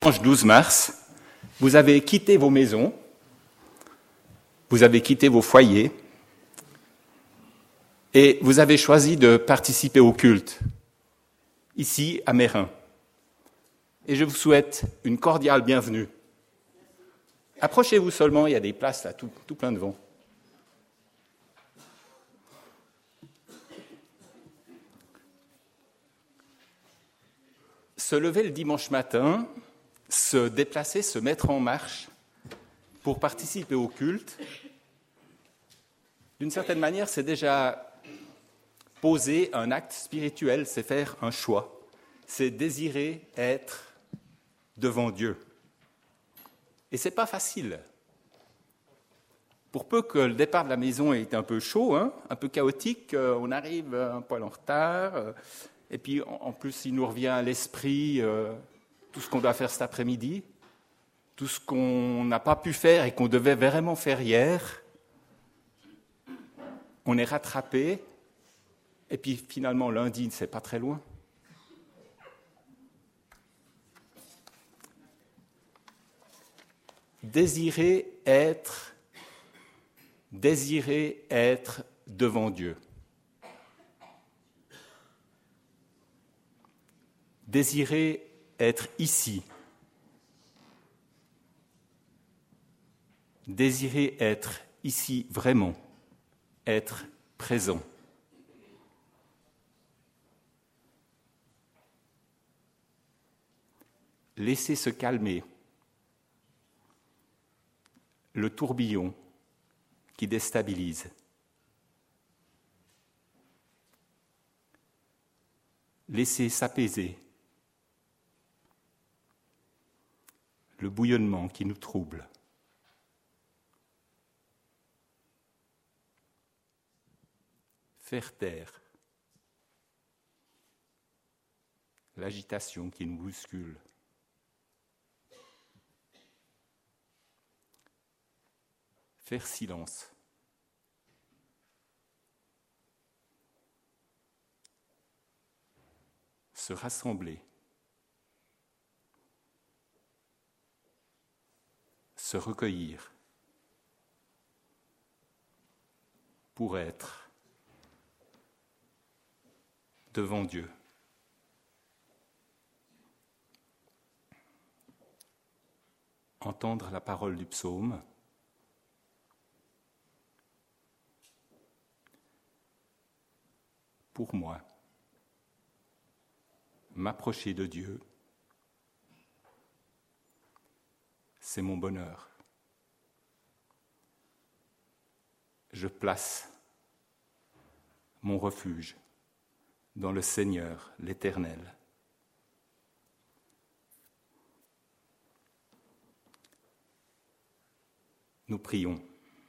dimanche 12 mars, vous avez quitté vos maisons, vous avez quitté vos foyers et vous avez choisi de participer au culte, ici à Meyrin. Et je vous souhaite une cordiale bienvenue. Approchez-vous seulement, il y a des places là, tout plein devant. Se lever le dimanche matin, se déplacer, se mettre en marche pour participer au culte, d'une certaine manière, c'est déjà poser un acte spirituel, c'est faire un choix, c'est désirer être devant Dieu. Et ce n'est pas facile. Pour peu que le départ de la maison ait été un peu chaud, un peu chaotique, on arrive un poil en retard, et puis en plus il nous revient à l'esprit tout ce qu'on doit faire cet après-midi, tout ce qu'on n'a pas pu faire et qu'on devait vraiment faire hier. On est rattrapé, et puis finalement lundi, c'est pas très loin. Désirer être devant Dieu. Désirer être ici. Désirer être ici vraiment. Être présent. Laisser se calmer le tourbillon qui déstabilise. Laisser s'apaiser le bouillonnement qui nous trouble. Faire taire l'agitation qui nous bouscule. Faire silence. Se rassembler. Se recueillir. Pour être devant Dieu. Entendre la parole du psaume. Pour moi, m'approcher de Dieu, c'est mon bonheur. Je place mon refuge dans le Seigneur, l'Éternel. Nous prions.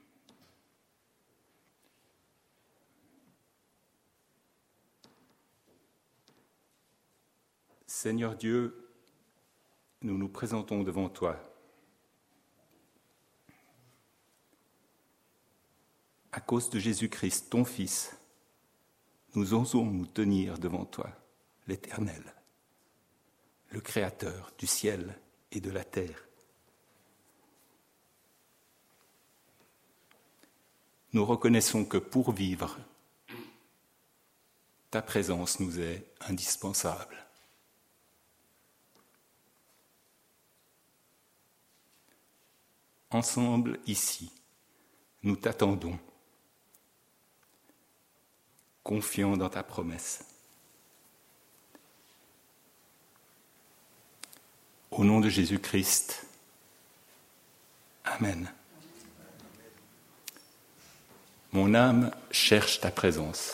Seigneur Dieu, nous nous présentons devant toi. À cause de Jésus-Christ, ton Fils, nous osons nous tenir devant toi, l'Éternel, le Créateur du ciel et de la terre. Nous reconnaissons que pour vivre, ta présence nous est indispensable. Ensemble, ici, nous t'attendons, confiants dans ta promesse. Au nom de Jésus-Christ, Amen. Mon âme cherche ta présence.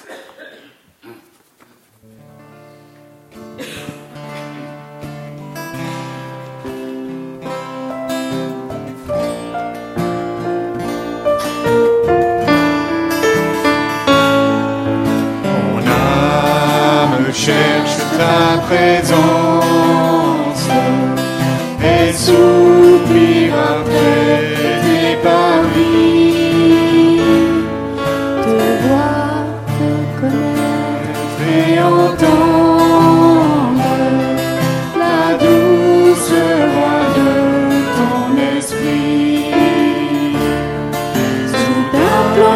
Cherche ta présence et soupire après tes parvis. Te voir, te connaître et entendre la douce voix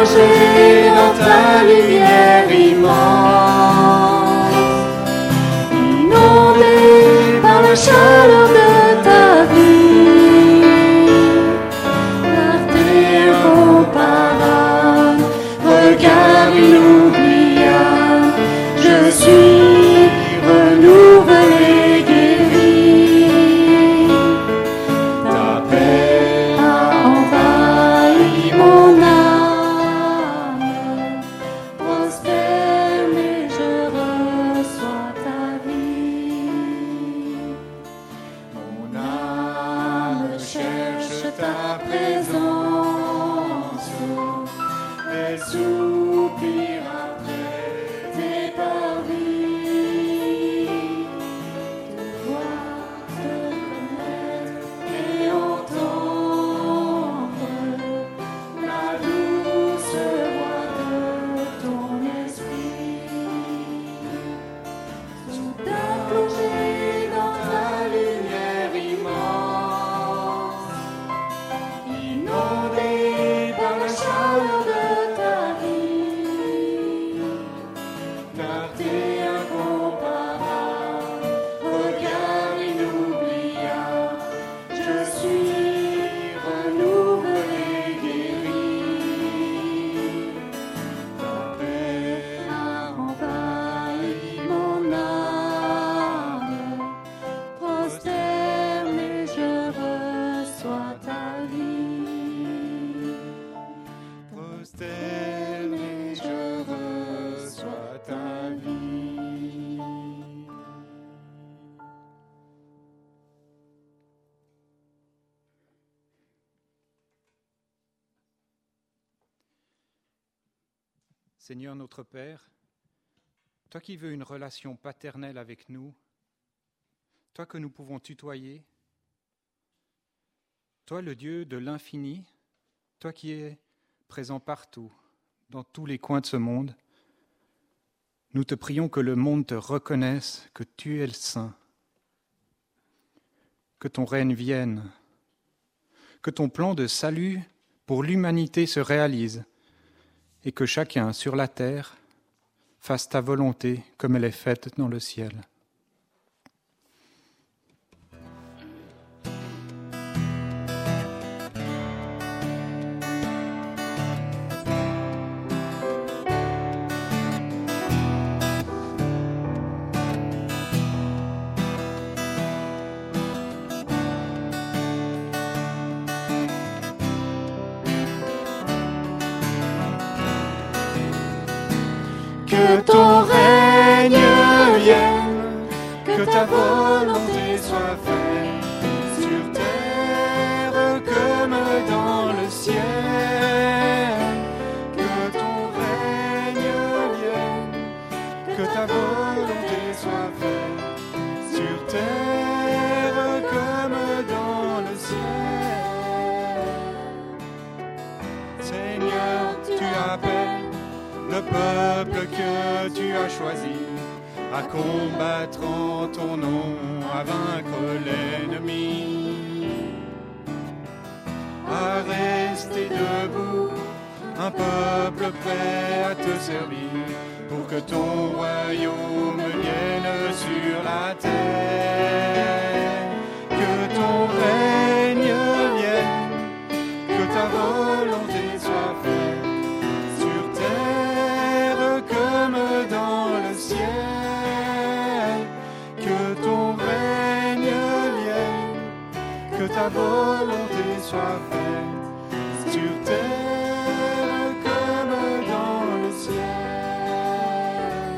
plongé dans ta lumière immense, inondé par la chaleur de ta vie, par incomparable, regard inoubliable, je suis renouvelé, guéri. Ta paix a envahi mon âme, prospère, mais je reçois ta vie. Mon âme cherche ta présence, elle soupire après tes parvis. Te voir, te connaître et entendre la douce voix de ton esprit. Soudain plongé dans ta lumière immense, inondé par la chaleur de ta vie, clarté incomparable, regard inoubliable, je suis renouvelé, guéri. Ta paix a envahi mon âme, prospère, mais je reçois ta vie. Prosterne et je reçois ta vie. Seigneur notre Père, toi qui veux une relation paternelle avec nous, toi que nous pouvons tutoyer, toi le Dieu de l'infini, toi qui es présent partout, dans tous les coins de ce monde, nous te prions que le monde te reconnaisse, que tu es le Saint, que ton règne vienne, que ton plan de salut pour l'humanité se réalise et que chacun sur la terre fasse ta volonté comme elle est faite dans le ciel. Que ton règne vienne, que ta volonté soit faite, sur terre comme dans le ciel. Que ton règne vienne, que ta volonté soit faite, sur terre comme dans le ciel. Seigneur, tu appelles le peuple que tu as choisi à combattre en ton nom, à vaincre l'ennemi, à rester debout, un peuple prêt à te servir, pour que ton royaume vienne sur la terre. Que ton règne vienne, que ta volonté soit faite, sur terre comme dans le ciel. Que ton règne vienne, que ta volonté soit faite, sur terre comme dans le ciel.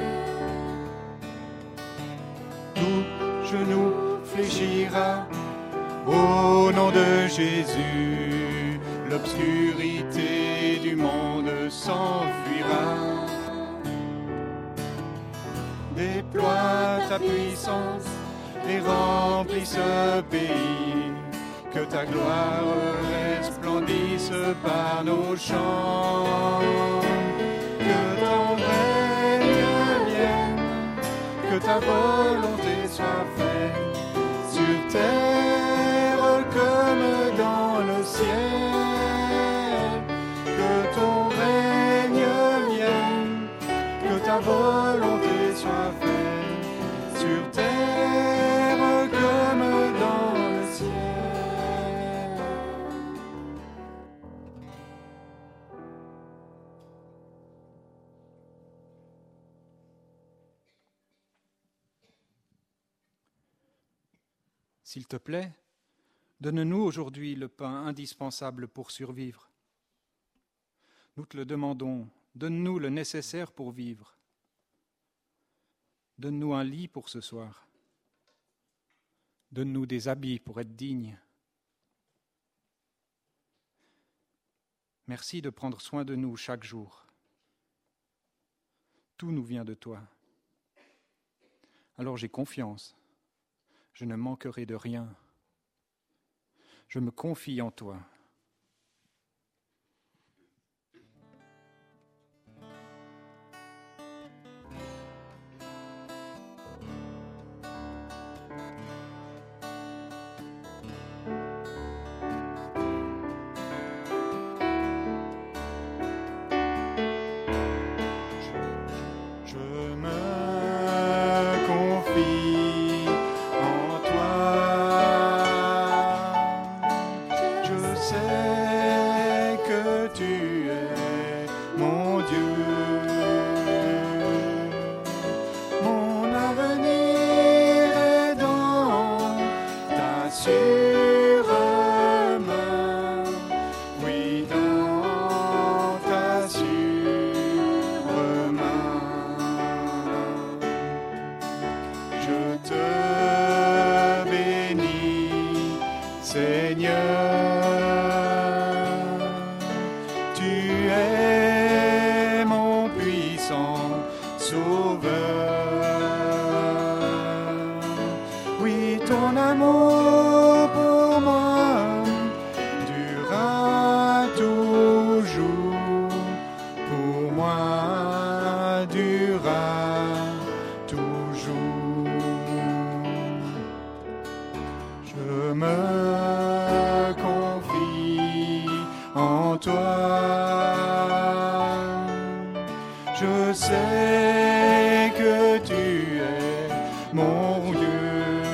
Tout genou fléchira au nom de Jésus, l'obscurité du monde s'enfuira. Déploie ta puissance et remplis ce pays, que ta gloire resplendisse par nos chants. Que ton règne vienne, que ta volonté soit faite, sur terre comme dans le ciel. Que ton règne S'il te plaît, donne-nous aujourd'hui le pain indispensable pour survivre. Nous te le demandons, donne-nous le nécessaire pour vivre. Donne-nous un lit pour ce soir. Donne-nous des habits pour être dignes. Merci de prendre soin de nous chaque jour. Tout nous vient de toi. Alors j'ai confiance. Je ne manquerai de rien. Je me confie en toi. Je sais que tu es mon Dieu.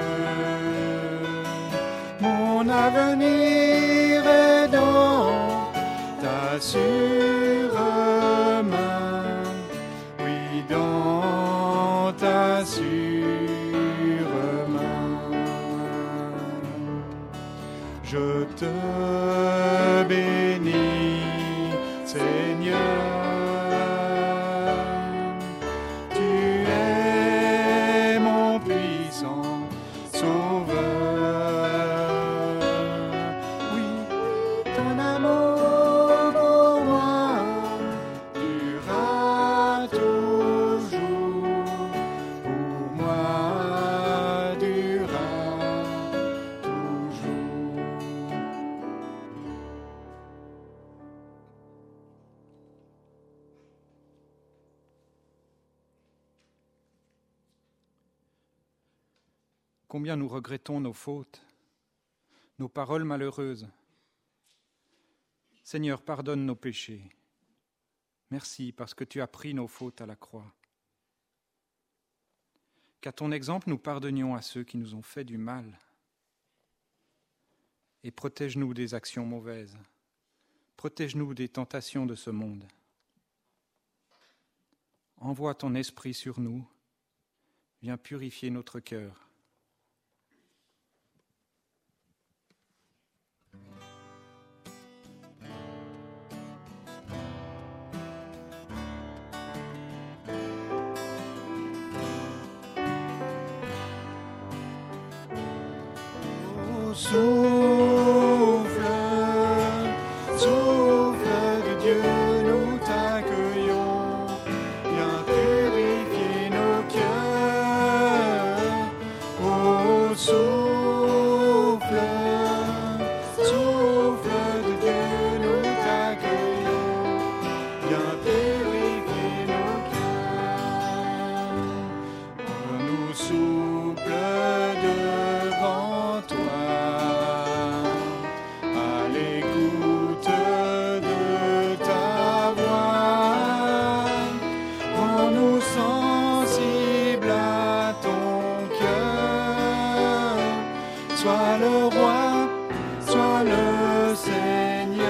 Mon avenir est dans ta sûre main. Oui, dans ta sûre main. Je te bénis, Seigneur. Combien nous regrettons nos fautes, nos paroles malheureuses. Seigneur, pardonne nos péchés. Merci parce que tu as pris nos fautes à la croix. Qu'à ton exemple, nous pardonnions à ceux qui nous ont fait du mal. Et protège-nous des actions mauvaises. Protège-nous des tentations de ce monde. Envoie ton esprit sur nous. Viens purifier notre cœur. Souffle, souffle de Dieu, nous t'accueillons, viens purifier nos cœurs. Oh, souffle, souffle de Dieu, nous t'accueillons, viens purifier nos cœurs. Nous souffle devant toi. Sois le roi, sois le Seigneur.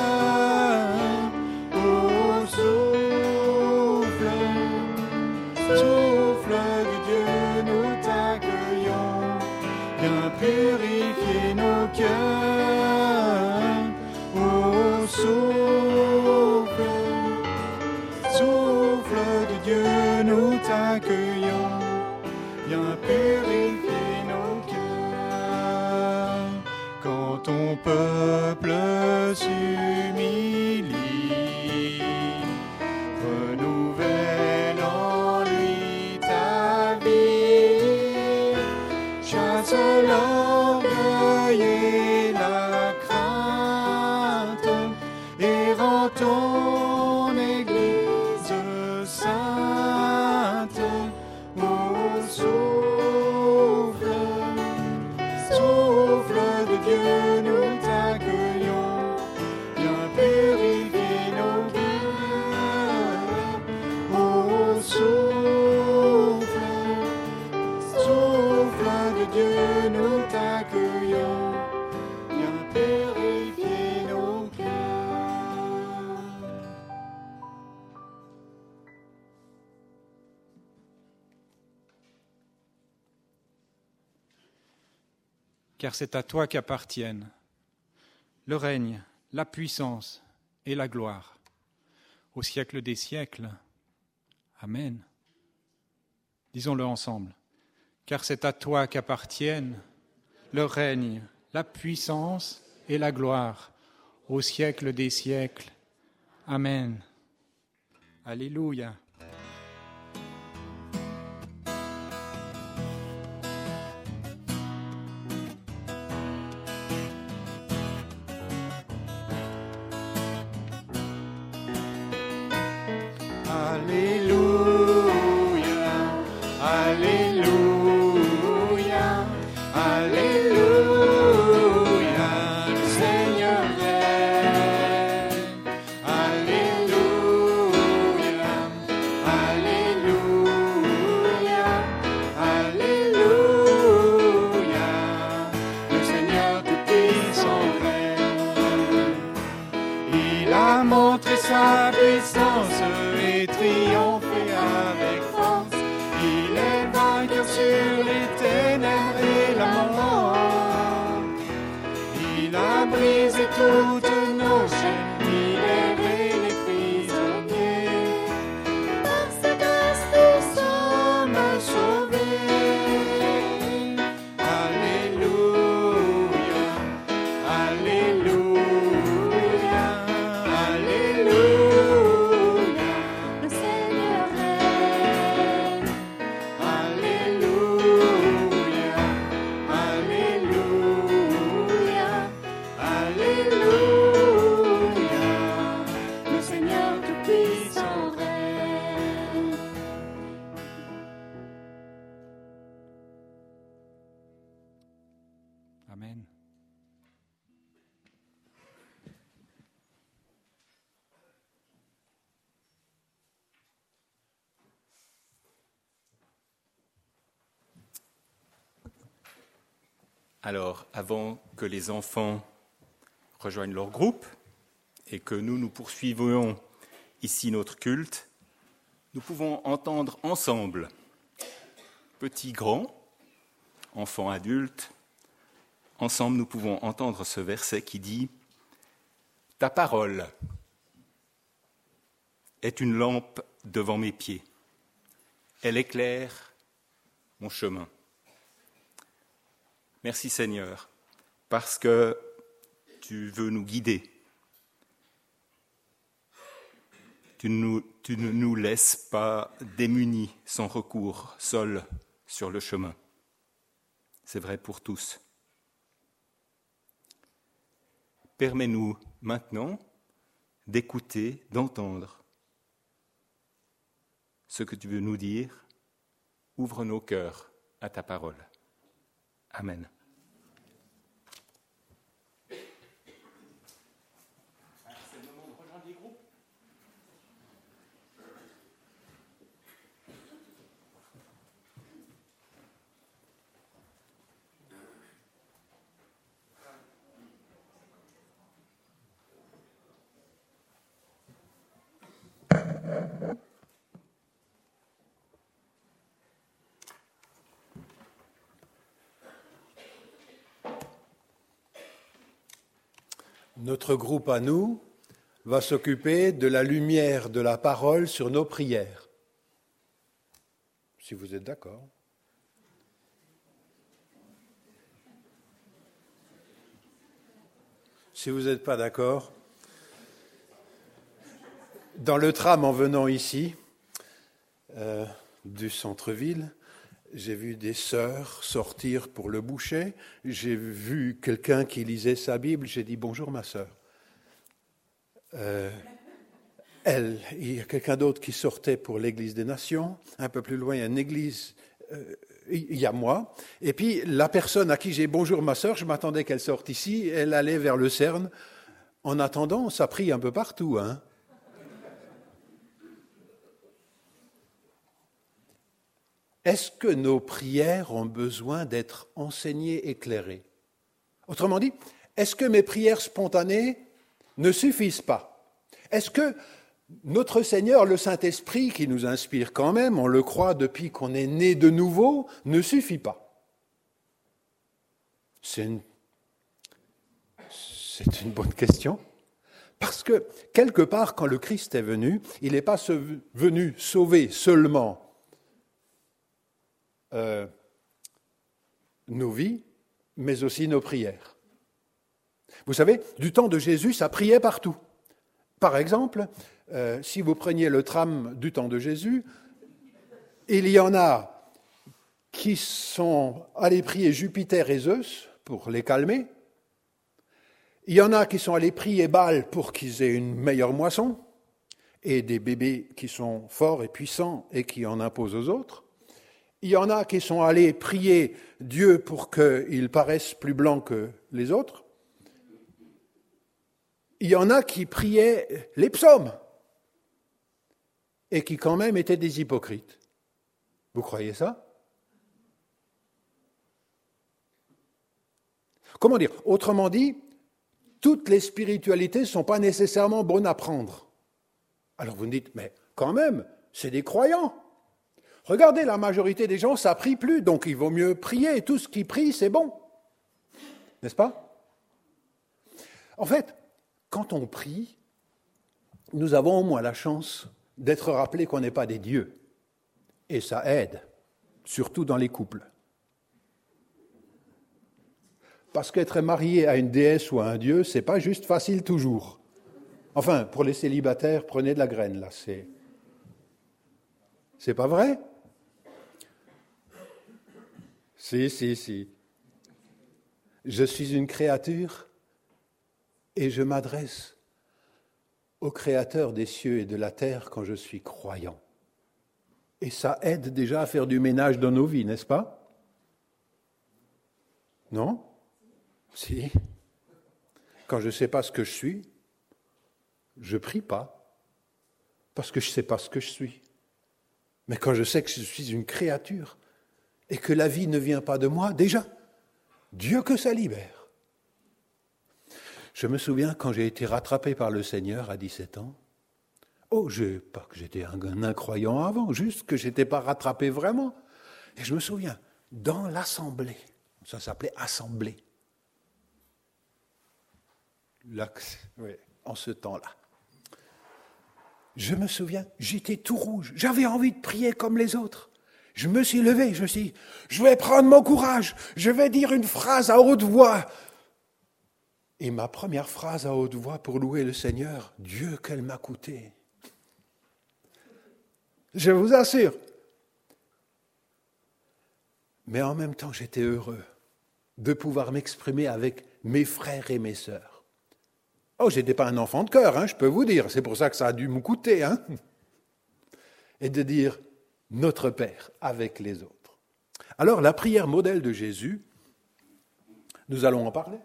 Oh, souffle, souffle de Dieu, nous t'accueillons. viens purifier nos cœurs. Ô souffle, souffle de Dieu, nous t'accueillons, viens purifier nos cœurs. Quand ton peuple s'humilie, renouvelle en lui ta vie, chasse l'orgueil et la crainte, et rends ton Église sainte. Ô souffle, souffle de Dieu, nous t'accueillons, viens purifier nos cœurs. Ô souffle, souffle de Dieu, nous t'accueillons, viens purifier nos cœurs. Car c'est à toi qu'appartiennent le règne, la puissance et la gloire, au siècle des siècles. Amen. Disons-le ensemble. Car c'est à toi qu'appartiennent le règne, la puissance et la gloire, au siècle des siècles. Amen. Alléluia. Alléluia, Alléluia, Alléluia, le Seigneur règne. Alléluia, Alléluia, Alléluia, le Seigneur tout-puissant règne. Il a montré sa puissance et triomphé avec force. Il est vainqueur sur les ténèbres et la mort. Il a brisé toutes nos chaînes, libéré les prisonniers. Par sa grâce nous sommes sauvés. Alléluia, Alléluia, Alléluia, Le Seigneur règne. Alléluia, Alléluia, Alléluia, le Seigneur tout-puissant règne. Amen. Alors, avant que les enfants rejoignent leur groupe et que nous poursuivions ici notre culte, nous pouvons entendre ensemble, petits, grands, enfants, adultes, ensemble nous pouvons entendre ce verset qui dit « Ta parole est une lampe devant mes pieds, elle éclaire mon chemin. » Merci Seigneur, parce que tu veux nous guider. Tu ne nous laisses pas démunis, sans recours, seuls sur le chemin. C'est vrai pour tous. Permets-nous maintenant d'écouter, d'entendre ce que tu veux nous dire. Ouvre nos cœurs à ta parole. Amen. Notre groupe à nous va s'occuper de la lumière de la parole sur nos prières. Si vous êtes d'accord. Si vous n'êtes pas d'accord, dans le tram en venant ici, du centre-ville, j'ai vu des sœurs sortir pour le boucher. J'ai vu quelqu'un qui lisait sa Bible. J'ai dit « Bonjour ma sœur ». Il y a quelqu'un d'autre qui sortait pour l'Église des Nations. Un peu plus loin, il y a une église, il y a moi. Et puis la personne à qui j'ai « Bonjour ma sœur », je m'attendais qu'elle sorte ici. Elle allait vers le Cerne. En attendant, ça prie un peu partout, hein. Est-ce que nos prières ont besoin d'être enseignées, éclairées? Autrement dit, est-ce que mes prières spontanées ne suffisent pas? Est-ce que notre Seigneur, le Saint-Esprit, qui nous inspire quand même, on le croit depuis qu'on est né de nouveau, ne suffit pas? C'est une bonne question. Parce que, quelque part, quand le Christ est venu, il n'est pas venu sauver seulement nos vies, mais aussi nos prières. Vous savez, du temps de Jésus, ça priait partout. Par exemple, si vous preniez le tram du temps de Jésus, il y en a qui sont allés prier Jupiter et Zeus pour les calmer. Il y en a qui sont allés prier Baal pour qu'ils aient une meilleure moisson, et des bébés qui sont forts et puissants et qui en imposent aux autres. Il y en a qui sont allés prier Dieu pour qu'il paraisse plus blanc que les autres. Il y en a qui priaient les psaumes et qui quand même étaient des hypocrites. Vous croyez ça? Comment dire? Autrement dit, toutes les spiritualités ne sont pas nécessairement bonnes à prendre. Alors vous me dites, mais quand même, c'est des croyants. Regardez, la majorité des gens, ça ne prie plus, donc il vaut mieux prier. Tout ce qui prie, c'est bon. N'est-ce pas? En fait, quand on prie, nous avons au moins la chance d'être rappelés qu'on n'est pas des dieux. Et ça aide, surtout dans les couples. Parce qu'être marié à une déesse ou à un dieu, c'est pas juste facile toujours. Enfin, pour les célibataires, prenez de la graine, là. C'est pas vrai? Si. Je suis une créature et je m'adresse au Créateur des cieux et de la terre quand je suis croyant. Et ça aide déjà à faire du ménage dans nos vies, n'est-ce pas? Non? Si. Quand je ne sais pas ce que je suis, je ne prie pas, parce que je ne sais pas ce que je suis. Mais quand je sais que je suis une créature et que la vie ne vient pas de moi, déjà, Dieu que ça libère. Je me souviens quand j'ai été rattrapé par le Seigneur à 17 ans. Pas que j'étais un incroyant avant, juste que je n'étais pas rattrapé vraiment. Et je me souviens, dans l'assemblée, ça s'appelait assemblée, là, oui, en ce temps-là. Je me souviens, j'étais tout rouge, j'avais envie de prier comme les autres. Je me suis levé, je me suis dit, je vais prendre mon courage, je vais dire une phrase à haute voix. Et ma première phrase à haute voix pour louer le Seigneur, Dieu qu'elle m'a coûté. Je vous assure. Mais en même temps, j'étais heureux de pouvoir m'exprimer avec mes frères et mes sœurs. Je n'étais pas un enfant de cœur, je peux vous dire. C'est pour ça que ça a dû me coûter. Et de dire notre Père avec les autres. Alors, la prière modèle de Jésus, nous allons en parler.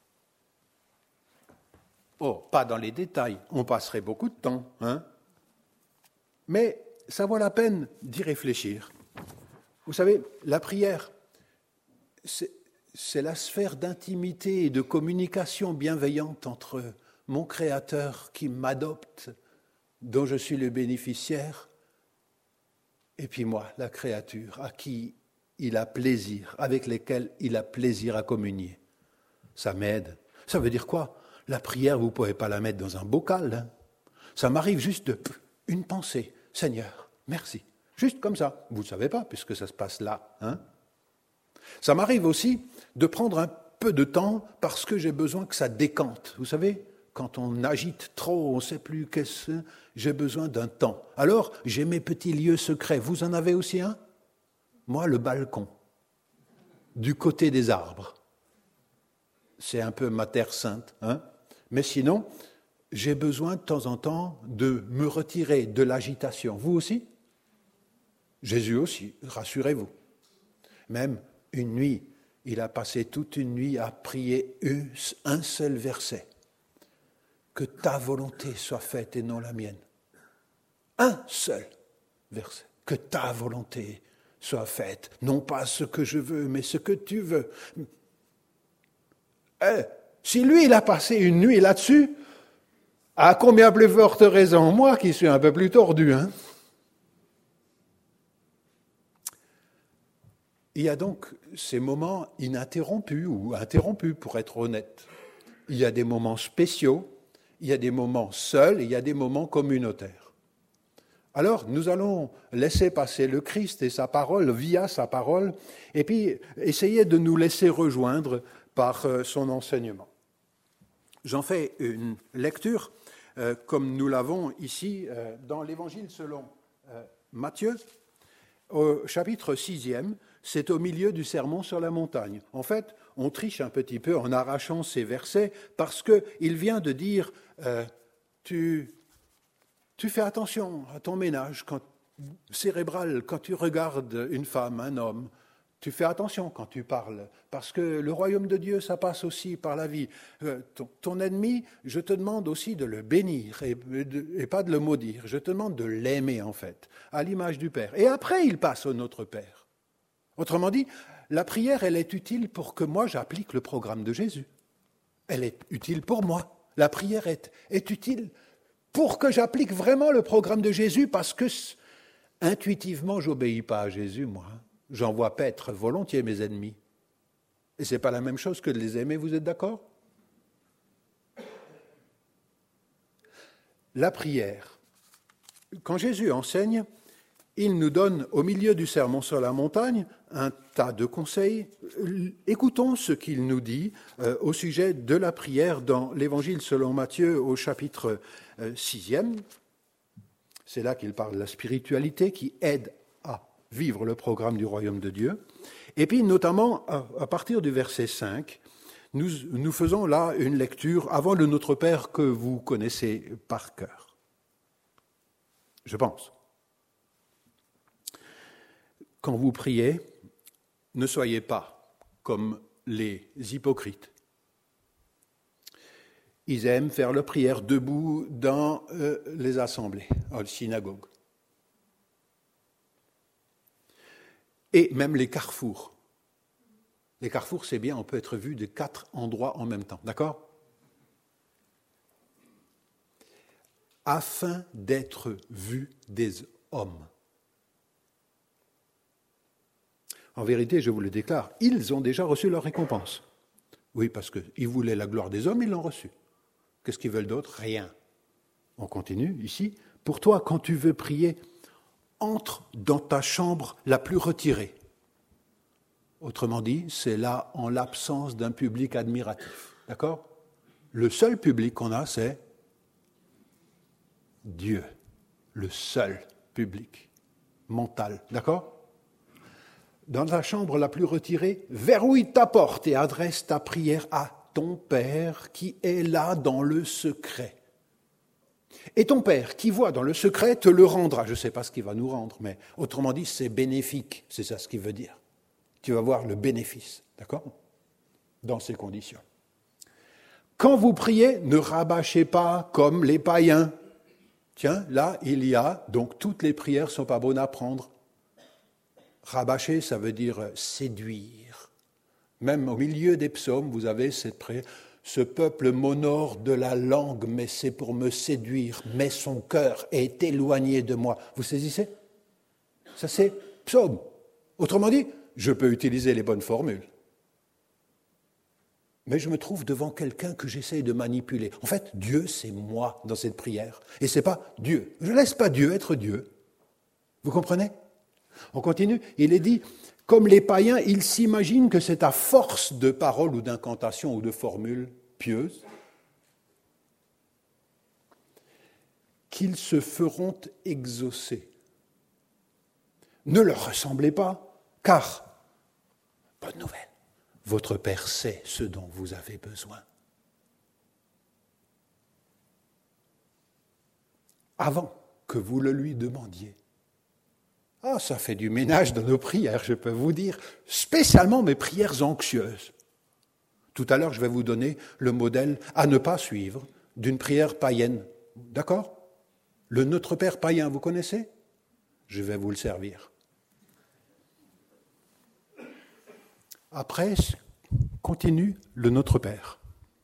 Pas dans les détails, on passerait beaucoup de temps. Mais ça vaut la peine d'y réfléchir. Vous savez, la prière, c'est la sphère d'intimité et de communication bienveillante entre mon Créateur qui m'adopte, dont je suis le bénéficiaire, et puis moi, la créature, à qui il a plaisir, avec lesquels il a plaisir à communier. Ça m'aide. Ça veut dire quoi? La prière, vous ne pouvez pas la mettre dans un bocal. Hein. Ça m'arrive juste une pensée. Seigneur, merci. Juste comme ça. Vous ne savez pas, puisque ça se passe là. Hein. Ça m'arrive aussi de prendre un peu de temps parce que j'ai besoin que ça décante. Vous savez, quand on agite trop, on ne sait plus qu'est-ce que j'ai besoin d'un temps. Alors, j'ai mes petits lieux secrets. Vous en avez aussi un ? Moi, le balcon, du côté des arbres. C'est un peu ma terre sainte. Hein. Mais sinon, j'ai besoin de temps en temps de me retirer de l'agitation. Vous aussi ? Jésus aussi, rassurez-vous. Même une nuit, il a passé toute une nuit à prier un seul verset. Que ta volonté soit faite et non la mienne. Un seul verset. Que ta volonté soit faite, non pas ce que je veux, mais ce que tu veux. Si lui, il a passé une nuit là-dessus, à combien plus forte raison, moi qui suis un peu plus tordu, hein ? Il y a donc ces moments ininterrompus, ou interrompus pour être honnête. Il y a des moments spéciaux, il y a des moments seuls, et il y a des moments communautaires. Alors, nous allons laisser passer le Christ et sa parole, via sa parole, et puis essayer de nous laisser rejoindre par son enseignement. J'en fais une lecture, comme nous l'avons ici, dans l'Évangile selon Matthieu, au chapitre 6e, c'est au milieu du sermon sur la montagne. En fait, on triche un petit peu en arrachant ces versets parce qu'il vient de dire tu fais attention à ton ménage cérébral quand tu regardes une femme, un homme. Tu fais attention quand tu parles, parce que le royaume de Dieu, ça passe aussi par la vie. Ton ennemi, je te demande aussi de le bénir et pas de le maudire. Je te demande de l'aimer, en fait, à l'image du Père. Et après, il passe au Notre Père. Autrement dit, la prière, elle est utile pour que moi, j'applique le programme de Jésus. Elle est utile pour moi. La prière est utile pour que j'applique vraiment le programme de Jésus, parce que intuitivement, je n'obéis pas à Jésus, moi. J'en vois paître volontiers mes ennemis. Et ce n'est pas la même chose que de les aimer, vous êtes d'accord ? La prière. Quand Jésus enseigne, il nous donne au milieu du sermon sur la montagne un tas de conseils. Écoutons ce qu'il nous dit au sujet de la prière dans l'Évangile selon Matthieu au chapitre 6e. C'est là qu'il parle de la spiritualité qui aide à vivre le programme du royaume de Dieu. Et puis, notamment, à partir du verset 5, nous faisons là une lecture avant le Notre Père que vous connaissez par cœur. Je pense. Quand vous priez, ne soyez pas comme les hypocrites. Ils aiment faire leur prière debout dans les assemblées, dans les synagogues. Et même les carrefours. Les carrefours, c'est bien, on peut être vu de 4 endroits en même temps, d'accord ? Afin d'être vu des hommes. En vérité, je vous le déclare, ils ont déjà reçu leur récompense. Oui, parce qu'ils voulaient la gloire des hommes, ils l'ont reçue. Qu'est-ce qu'ils veulent d'autre ? Rien. On continue ici. Pour toi, quand tu veux prier, entre dans ta chambre la plus retirée. Autrement dit, c'est là en l'absence d'un public admiratif. D'accord ? Le seul public qu'on a, c'est Dieu. Le seul public mental. D'accord ? Dans ta chambre la plus retirée, verrouille ta porte et adresse ta prière à ton Père qui est là dans le secret. Et ton Père, qui voit dans le secret, te le rendra. Je ne sais pas ce qu'il va nous rendre, mais autrement dit, c'est bénéfique. C'est ça ce qu'il veut dire. Tu vas voir le bénéfice, d'accord ? Dans ces conditions. Quand vous priez, ne rabâchez pas comme les païens. Tiens, là, il y a, donc toutes les prières ne sont pas bonnes à prendre. Rabâcher, ça veut dire séduire. Même au milieu des psaumes, vous avez cette prière. Ce peuple m'honore de la langue, mais c'est pour me séduire. Mais son cœur est éloigné de moi. Vous saisissez ? Ça, c'est psaume. Autrement dit, je peux utiliser les bonnes formules. mais je me trouve devant quelqu'un que j'essaie de manipuler. En fait, Dieu, c'est moi dans cette prière. Et ce n'est pas Dieu. Je ne laisse pas Dieu être Dieu. Vous comprenez? On continue. Il est dit, comme les païens, ils s'imaginent que c'est à force de paroles ou d'incantations ou de formules pieuses qu'ils se feront exaucer. Ne leur ressemblez pas, car, bonne nouvelle, votre Père sait ce dont vous avez besoin. Avant que vous le lui demandiez. Ah, ça fait du ménage dans nos prières, je peux vous dire, spécialement mes prières anxieuses. Tout à l'heure, je vais vous donner le modèle à ne pas suivre d'une prière païenne. D'accord? Le Notre Père païen, vous connaissez? Je vais vous le servir. Après, continue le Notre Père.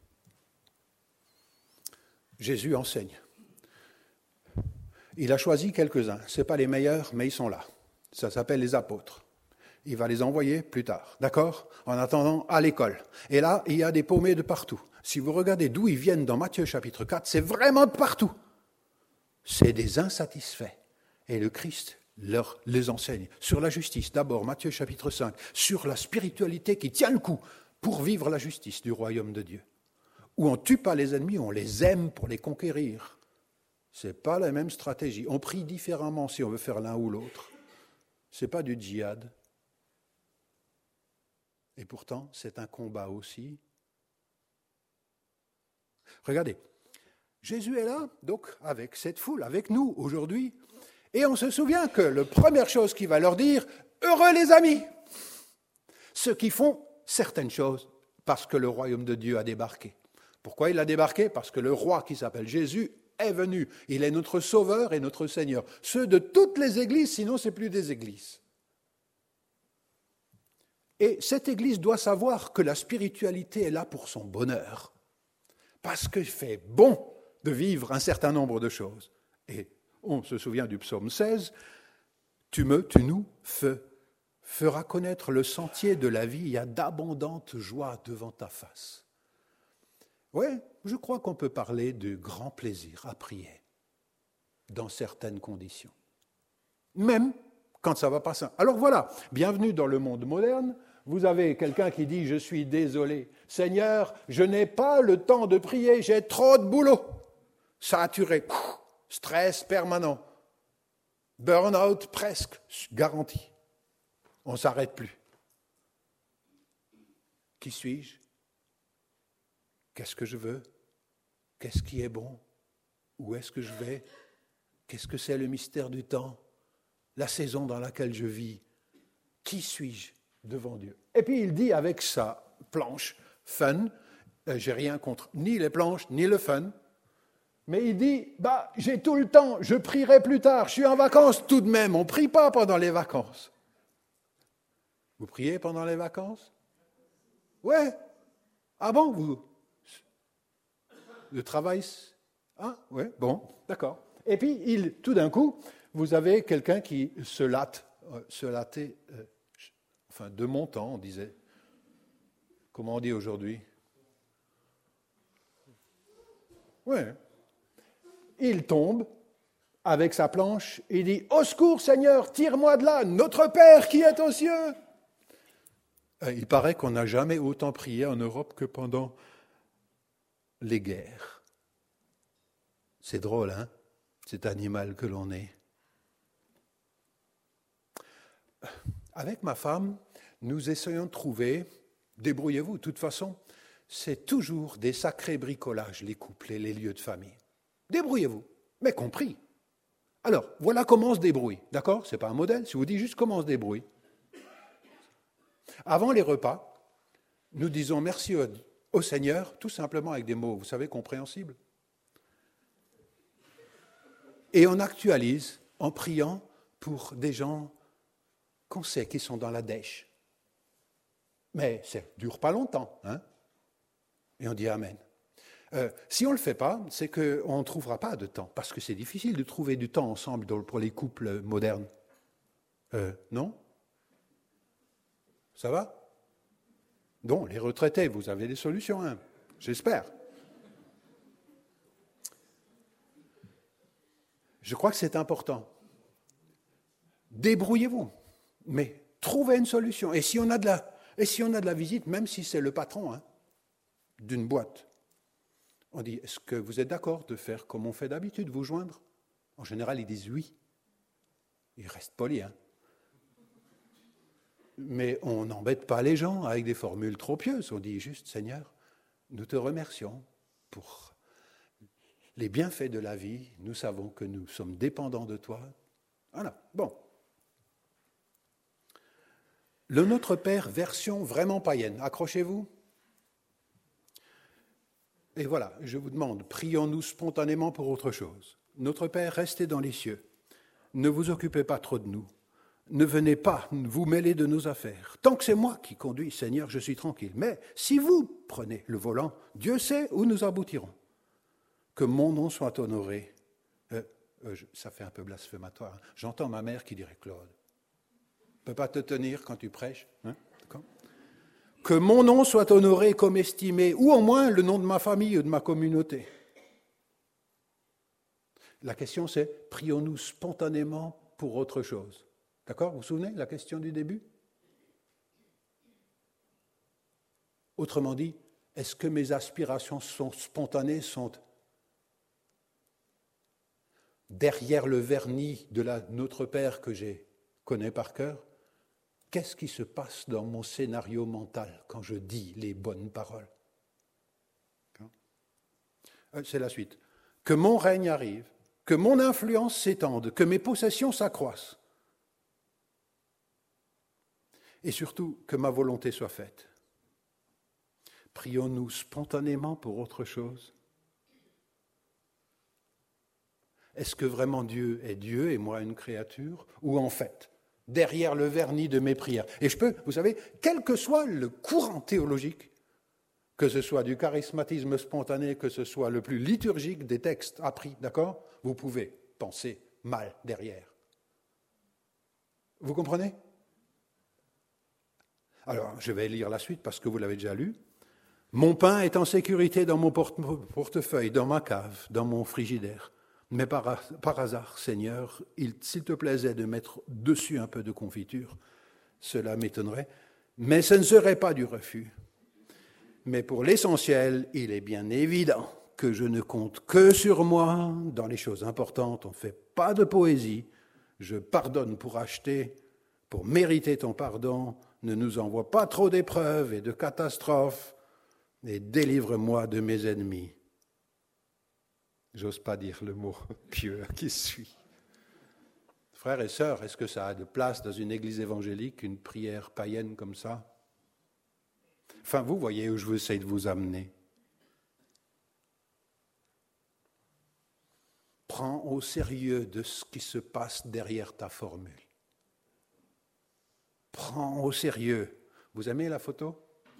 Jésus enseigne. Il a choisi quelques-uns. Ce n'est pas les meilleurs, mais ils sont là. Ça s'appelle les apôtres. Il va les envoyer plus tard, d'accord? En attendant, à l'école. Et là, il y a des paumés de partout. Si vous regardez d'où ils viennent dans Matthieu chapitre 4, c'est vraiment de partout. C'est des insatisfaits. Et le Christ les enseigne sur la justice. D'abord, Matthieu chapitre 5, sur la spiritualité qui tient le coup pour vivre la justice du royaume de Dieu. Où on ne tue pas les ennemis, on les aime pour les conquérir. Ce n'est pas la même stratégie. On prie différemment si on veut faire l'un ou l'autre. Ce n'est pas du djihad. Et pourtant, c'est un combat aussi. Regardez, Jésus est là, donc, avec cette foule, avec nous, aujourd'hui. Et on se souvient que la première chose qu'il va leur dire, « Heureux les amis !» Ceux qui font certaines choses parce que le royaume de Dieu a débarqué. Pourquoi il a débarqué? Parce que le roi qui s'appelle Jésus est venu. Il est notre sauveur et notre Seigneur. Ceux de toutes les églises, sinon ce n'est plus des églises. Et cette église doit savoir que la spiritualité est là pour son bonheur. Parce qu'il fait bon de vivre un certain nombre de choses. Et on se souvient du psaume 16, « Tu nous feras connaître le sentier de la vie, il y a d'abondantes joies devant ta face. » Oui, je crois qu'on peut parler de grand plaisir à prier, dans certaines conditions. Même quand ça ne va pas ça. Alors voilà, bienvenue dans le monde moderne. Vous avez quelqu'un qui dit « Je suis désolé, Seigneur, je n'ai pas le temps de prier, j'ai trop de boulot. » Saturé, stress permanent, burn-out presque, garanti. On ne s'arrête plus. Qui suis-je? Qu'est-ce que je veux? Qu'est-ce qui est bon? Où est-ce que je vais? Qu'est-ce que c'est le mystère du temps? La saison dans laquelle je vis? Qui suis-je devant Dieu? Et puis il dit avec sa planche, fun, j'ai rien contre ni les planches, ni le fun, mais il dit, j'ai tout le temps, je prierai plus tard, je suis en vacances tout de même, on ne prie pas pendant les vacances. Vous priez pendant les vacances? Ouais. Ah bon, vous? Le travail? Ah, ouais, bon, d'accord. Et puis, tout d'un coup, vous avez quelqu'un qui se latait, de mon temps, on disait. Comment on dit aujourd'hui? Ouais. Il tombe avec sa planche, il dit « Au secours, Seigneur, tire-moi de là, notre Père qui est aux cieux !» Il paraît qu'on n'a jamais autant prié en Europe que pendant les guerres. C'est drôle, hein, cet animal que l'on est. Avec ma femme, nous essayons de trouver, débrouillez-vous, de toute façon, c'est toujours des sacrés bricolages, les couples et les lieux de famille. Débrouillez-vous, mais compris. Alors, voilà comment on se débrouille, d'accord? Ce n'est pas un modèle, je vous dis juste comment on se débrouille. Avant les repas, nous disons merci au Seigneur, tout simplement avec des mots, vous savez, compréhensibles. Et on actualise en priant pour des gens qu'on sait qui sont dans la dèche. Mais ça ne dure pas longtemps, hein? Et on dit Amen. Si on ne le fait pas, c'est qu'on ne trouvera pas de temps, parce que c'est difficile de trouver du temps ensemble pour les couples modernes. Non? Ça va? Donc, les retraités, vous avez des solutions, hein, j'espère. Je crois que c'est important. Débrouillez-vous, mais trouvez une solution. Et si on a de la visite, même si c'est le patron d'une boîte, on dit, est-ce que vous êtes d'accord de faire comme on fait d'habitude, vous joindre? En général, ils disent oui. Ils restent polis, Mais on n'embête pas les gens avec des formules trop pieuses. On dit juste, Seigneur, nous te remercions pour les bienfaits de la vie. Nous savons que nous sommes dépendants de toi. Voilà, bon. Le Notre Père, version vraiment païenne. Accrochez-vous. Et voilà, je vous demande, prions-nous spontanément pour autre chose. Notre Père, restez dans les cieux. Ne vous occupez pas trop de nous. Ne venez pas vous mêler de nos affaires. Tant que c'est moi qui conduis, Seigneur, je suis tranquille. Mais si vous prenez le volant, Dieu sait où nous aboutirons. Que mon nom soit honoré. Ça fait un peu blasphématoire. J'entends ma mère qui dirait, Claude, ne peux pas te tenir quand tu prêches. Que mon nom soit honoré comme estimé, ou au moins le nom de ma famille ou de ma communauté. La question c'est, prions-nous spontanément pour autre chose. D'accord? Vous vous souvenez de la question du début? Autrement dit, est-ce que mes aspirations sont spontanées, sont derrière le vernis de Notre Père que je connais par cœur? Qu'est-ce qui se passe dans mon scénario mental quand je dis les bonnes paroles? C'est la suite. Que mon règne arrive, que mon influence s'étende, que mes possessions s'accroissent. Et surtout, que ma volonté soit faite. Prions-nous spontanément pour autre chose? Est-ce que vraiment Dieu est Dieu et moi une créature? Ou en fait, derrière le vernis de mes prières. Et je peux, vous savez, quel que soit le courant théologique, que ce soit du charismatisme spontané, que ce soit le plus liturgique des textes appris, d'accord? Vous pouvez penser mal derrière. Vous comprenez? Alors, je vais lire la suite parce que vous l'avez déjà lu. Mon pain est en sécurité dans mon portefeuille, dans ma cave, dans mon frigidaire. Mais par hasard, Seigneur, s'il te plaisait de mettre dessus un peu de confiture, cela m'étonnerait, mais ce ne serait pas du refus. Mais pour l'essentiel, il est bien évident que je ne compte que sur moi. Dans les choses importantes, on ne fait pas de poésie. Je pardonne pour acheter, pour mériter ton pardon. Ne nous envoie pas trop d'épreuves et de catastrophes, et délivre-moi de mes ennemis. J'ose pas dire le mot pieux qui suit. Frères et sœurs, est-ce que ça a de place dans une église évangélique, une prière païenne comme ça? Enfin, vous voyez où je veux essayer de vous amener. Prends au sérieux de ce qui se passe derrière ta formule. Prends au sérieux. Vous aimez la photo?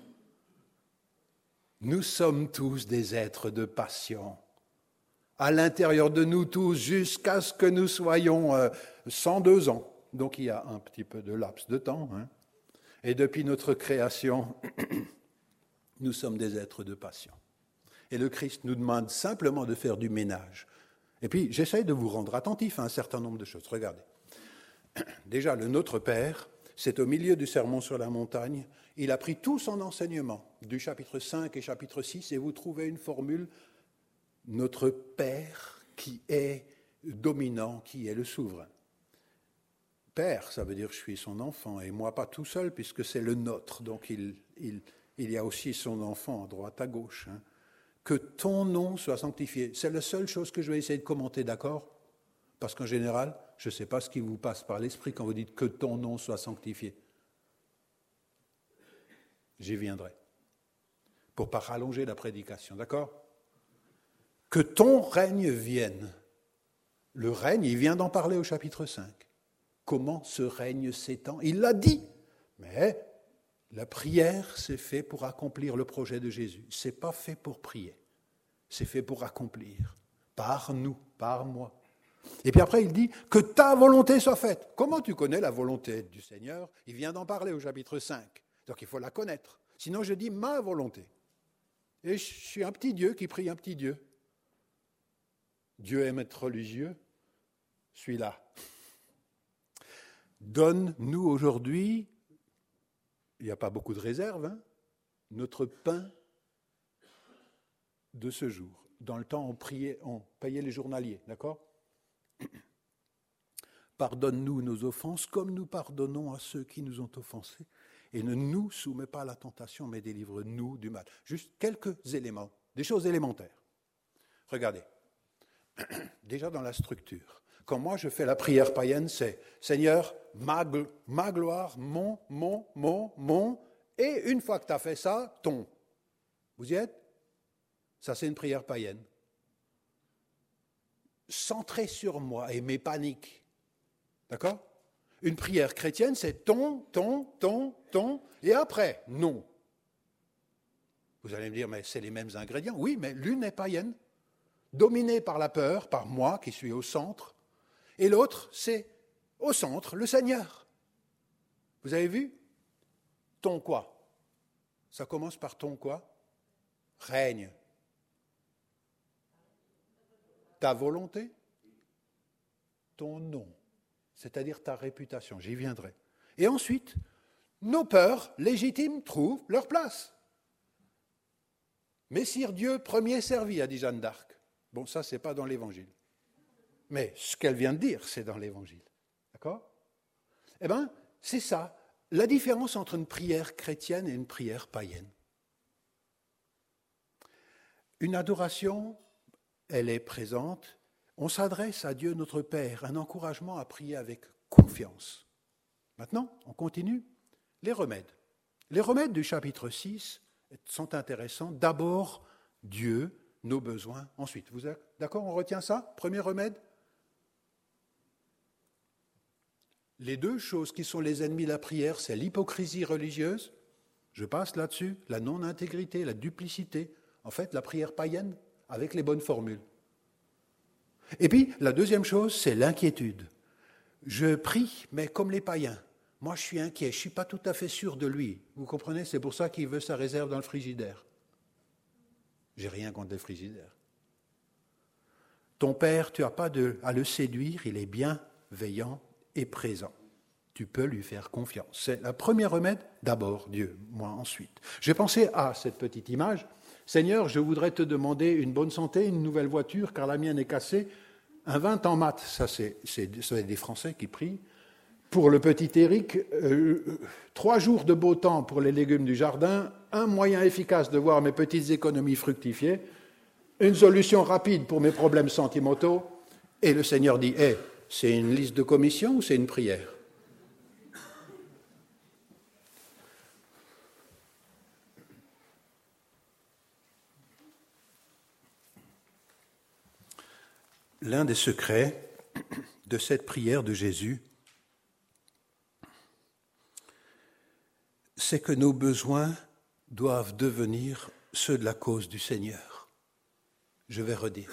Nous sommes tous des êtres de passion. À l'intérieur de nous tous, jusqu'à ce que nous soyons 102 ans. Donc il y a un petit peu de laps de temps. Et depuis notre création, nous sommes des êtres de passion. Et le Christ nous demande simplement de faire du ménage. Et puis j'essaie de vous rendre attentif à un certain nombre de choses. Regardez. Déjà, le Notre Père, c'est au milieu du Sermon sur la montagne. Il a pris tout son enseignement du chapitre 5 et chapitre 6 et vous trouvez une formule, notre Père qui est dominant, qui est le souverain. Père, ça veut dire je suis son enfant et moi pas tout seul puisque c'est le nôtre. Donc il y a aussi son enfant à droite, à gauche. Que ton nom soit sanctifié. C'est la seule chose que je vais essayer de commenter, d'accord? Parce qu'en général, je ne sais pas ce qui vous passe par l'esprit quand vous dites que ton nom soit sanctifié. J'y viendrai. Pour ne pas rallonger la prédication, d'accord? Que ton règne vienne. Le règne, il vient d'en parler au chapitre 5. Comment ce règne s'étend? Il l'a dit, mais la prière, c'est fait pour accomplir le projet de Jésus. Ce n'est pas fait pour prier, c'est fait pour accomplir. Par nous, par moi. Et puis après, il dit que ta volonté soit faite. Comment tu connais la volonté du Seigneur? Il vient d'en parler au chapitre 5. Donc il faut la connaître. Sinon, je dis ma volonté. Et je suis un petit Dieu qui prie un petit Dieu. Dieu aime être religieux, celui-là. Donne-nous aujourd'hui, il n'y a pas beaucoup de réserve, hein, notre pain de ce jour. Dans le temps, on payait les journaliers, d'accord ? Pardonne-nous nos offenses comme nous pardonnons à ceux qui nous ont offensés. Et ne nous soumets pas à la tentation, mais délivre-nous du mal. Juste quelques éléments, des choses élémentaires. Regardez, déjà dans la structure, quand moi je fais la prière païenne, c'est « Seigneur, ma gloire, mon, et une fois que tu as fait ça, ton. » Vous y êtes ? Ça, c'est une prière païenne. Centré sur moi et mes paniques. D'accord ? Une prière chrétienne, c'est ton, et après, non. Vous allez me dire, mais c'est les mêmes ingrédients. Oui, mais l'une est païenne, dominée par la peur, par moi qui suis au centre, et l'autre, c'est au centre, le Seigneur. Vous avez vu ? Ton quoi ? Ça commence par ton quoi ? Règne. Ta volonté ? Ton nom. C'est-à-dire ta réputation, j'y viendrai. Et ensuite, nos peurs légitimes trouvent leur place. Messire Dieu, premier servi, a dit Jeanne d'Arc. Bon, ça, c'est pas dans l'Évangile. Mais ce qu'elle vient de dire, c'est dans l'Évangile. D'accord ? Eh bien, c'est ça, la différence entre une prière chrétienne et une prière païenne. Une adoration, elle est présente. On s'adresse à Dieu notre Père, un encouragement à prier avec confiance. Maintenant, on continue. Les remèdes. Les remèdes du chapitre 6 sont intéressants. D'abord, Dieu, nos besoins. Ensuite, vous êtes d'accord, on retient ça ? Premier remède. Les deux choses qui sont les ennemis de la prière, c'est l'hypocrisie religieuse. Je passe là-dessus. La non-intégrité, la duplicité. En fait, la prière païenne avec les bonnes formules. Et puis, la deuxième chose, c'est l'inquiétude. Je prie, mais comme les païens. Moi, je suis inquiet, je ne suis pas tout à fait sûr de lui. Vous comprenez ? C'est pour ça qu'il veut sa réserve dans le frigidaire. J'ai rien contre les frigidaires. Ton père, tu n'as pas à le séduire, il est bienveillant et présent. Tu peux lui faire confiance. C'est le premier remède, d'abord Dieu, moi ensuite. J'ai pensé à cette petite image. Seigneur, je voudrais te demander une bonne santé, une nouvelle voiture, car la mienne est cassée. Un 20 en maths, ça c'est des Français qui prient. Pour le petit Éric, 3 jours de beau temps pour les légumes du jardin, un moyen efficace de voir mes petites économies fructifier, une solution rapide pour mes problèmes sentimentaux. Et le Seigneur dit, c'est une liste de commissions ou c'est une prière ? L'un des secrets de cette prière de Jésus, c'est que nos besoins doivent devenir ceux de la cause du Seigneur. Je vais redire.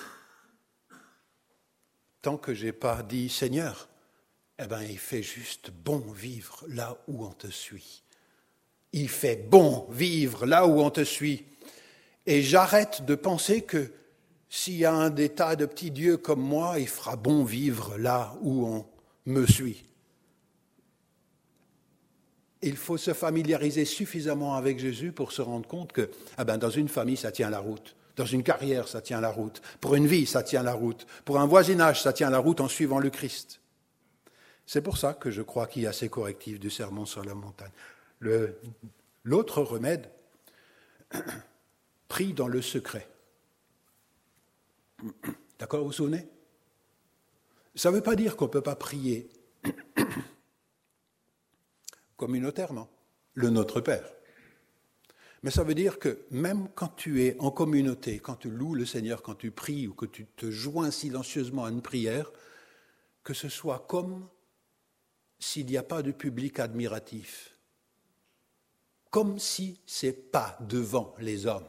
Tant que je n'ai pas dit Seigneur, il fait juste bon vivre là où on te suit. Il fait bon vivre là où on te suit. Et j'arrête de penser que s'il y a des tas de petits dieux comme moi, il fera bon vivre là où on me suit. Il faut se familiariser suffisamment avec Jésus pour se rendre compte que dans une famille, ça tient la route. Dans une carrière, ça tient la route. Pour une vie, ça tient la route. Pour un voisinage, ça tient la route en suivant le Christ. C'est pour ça que je crois qu'il y a ces correctifs du sermon sur la montagne. L'autre remède, prie dans le secret. D'accord, vous vous souvenez ? Ça ne veut pas dire qu'on ne peut pas prier communautairement, le Notre Père. Mais ça veut dire que même quand tu es en communauté, quand tu loues le Seigneur, quand tu pries ou que tu te joins silencieusement à une prière, que ce soit comme s'il n'y a pas de public admiratif, comme si ce n'est pas devant les hommes.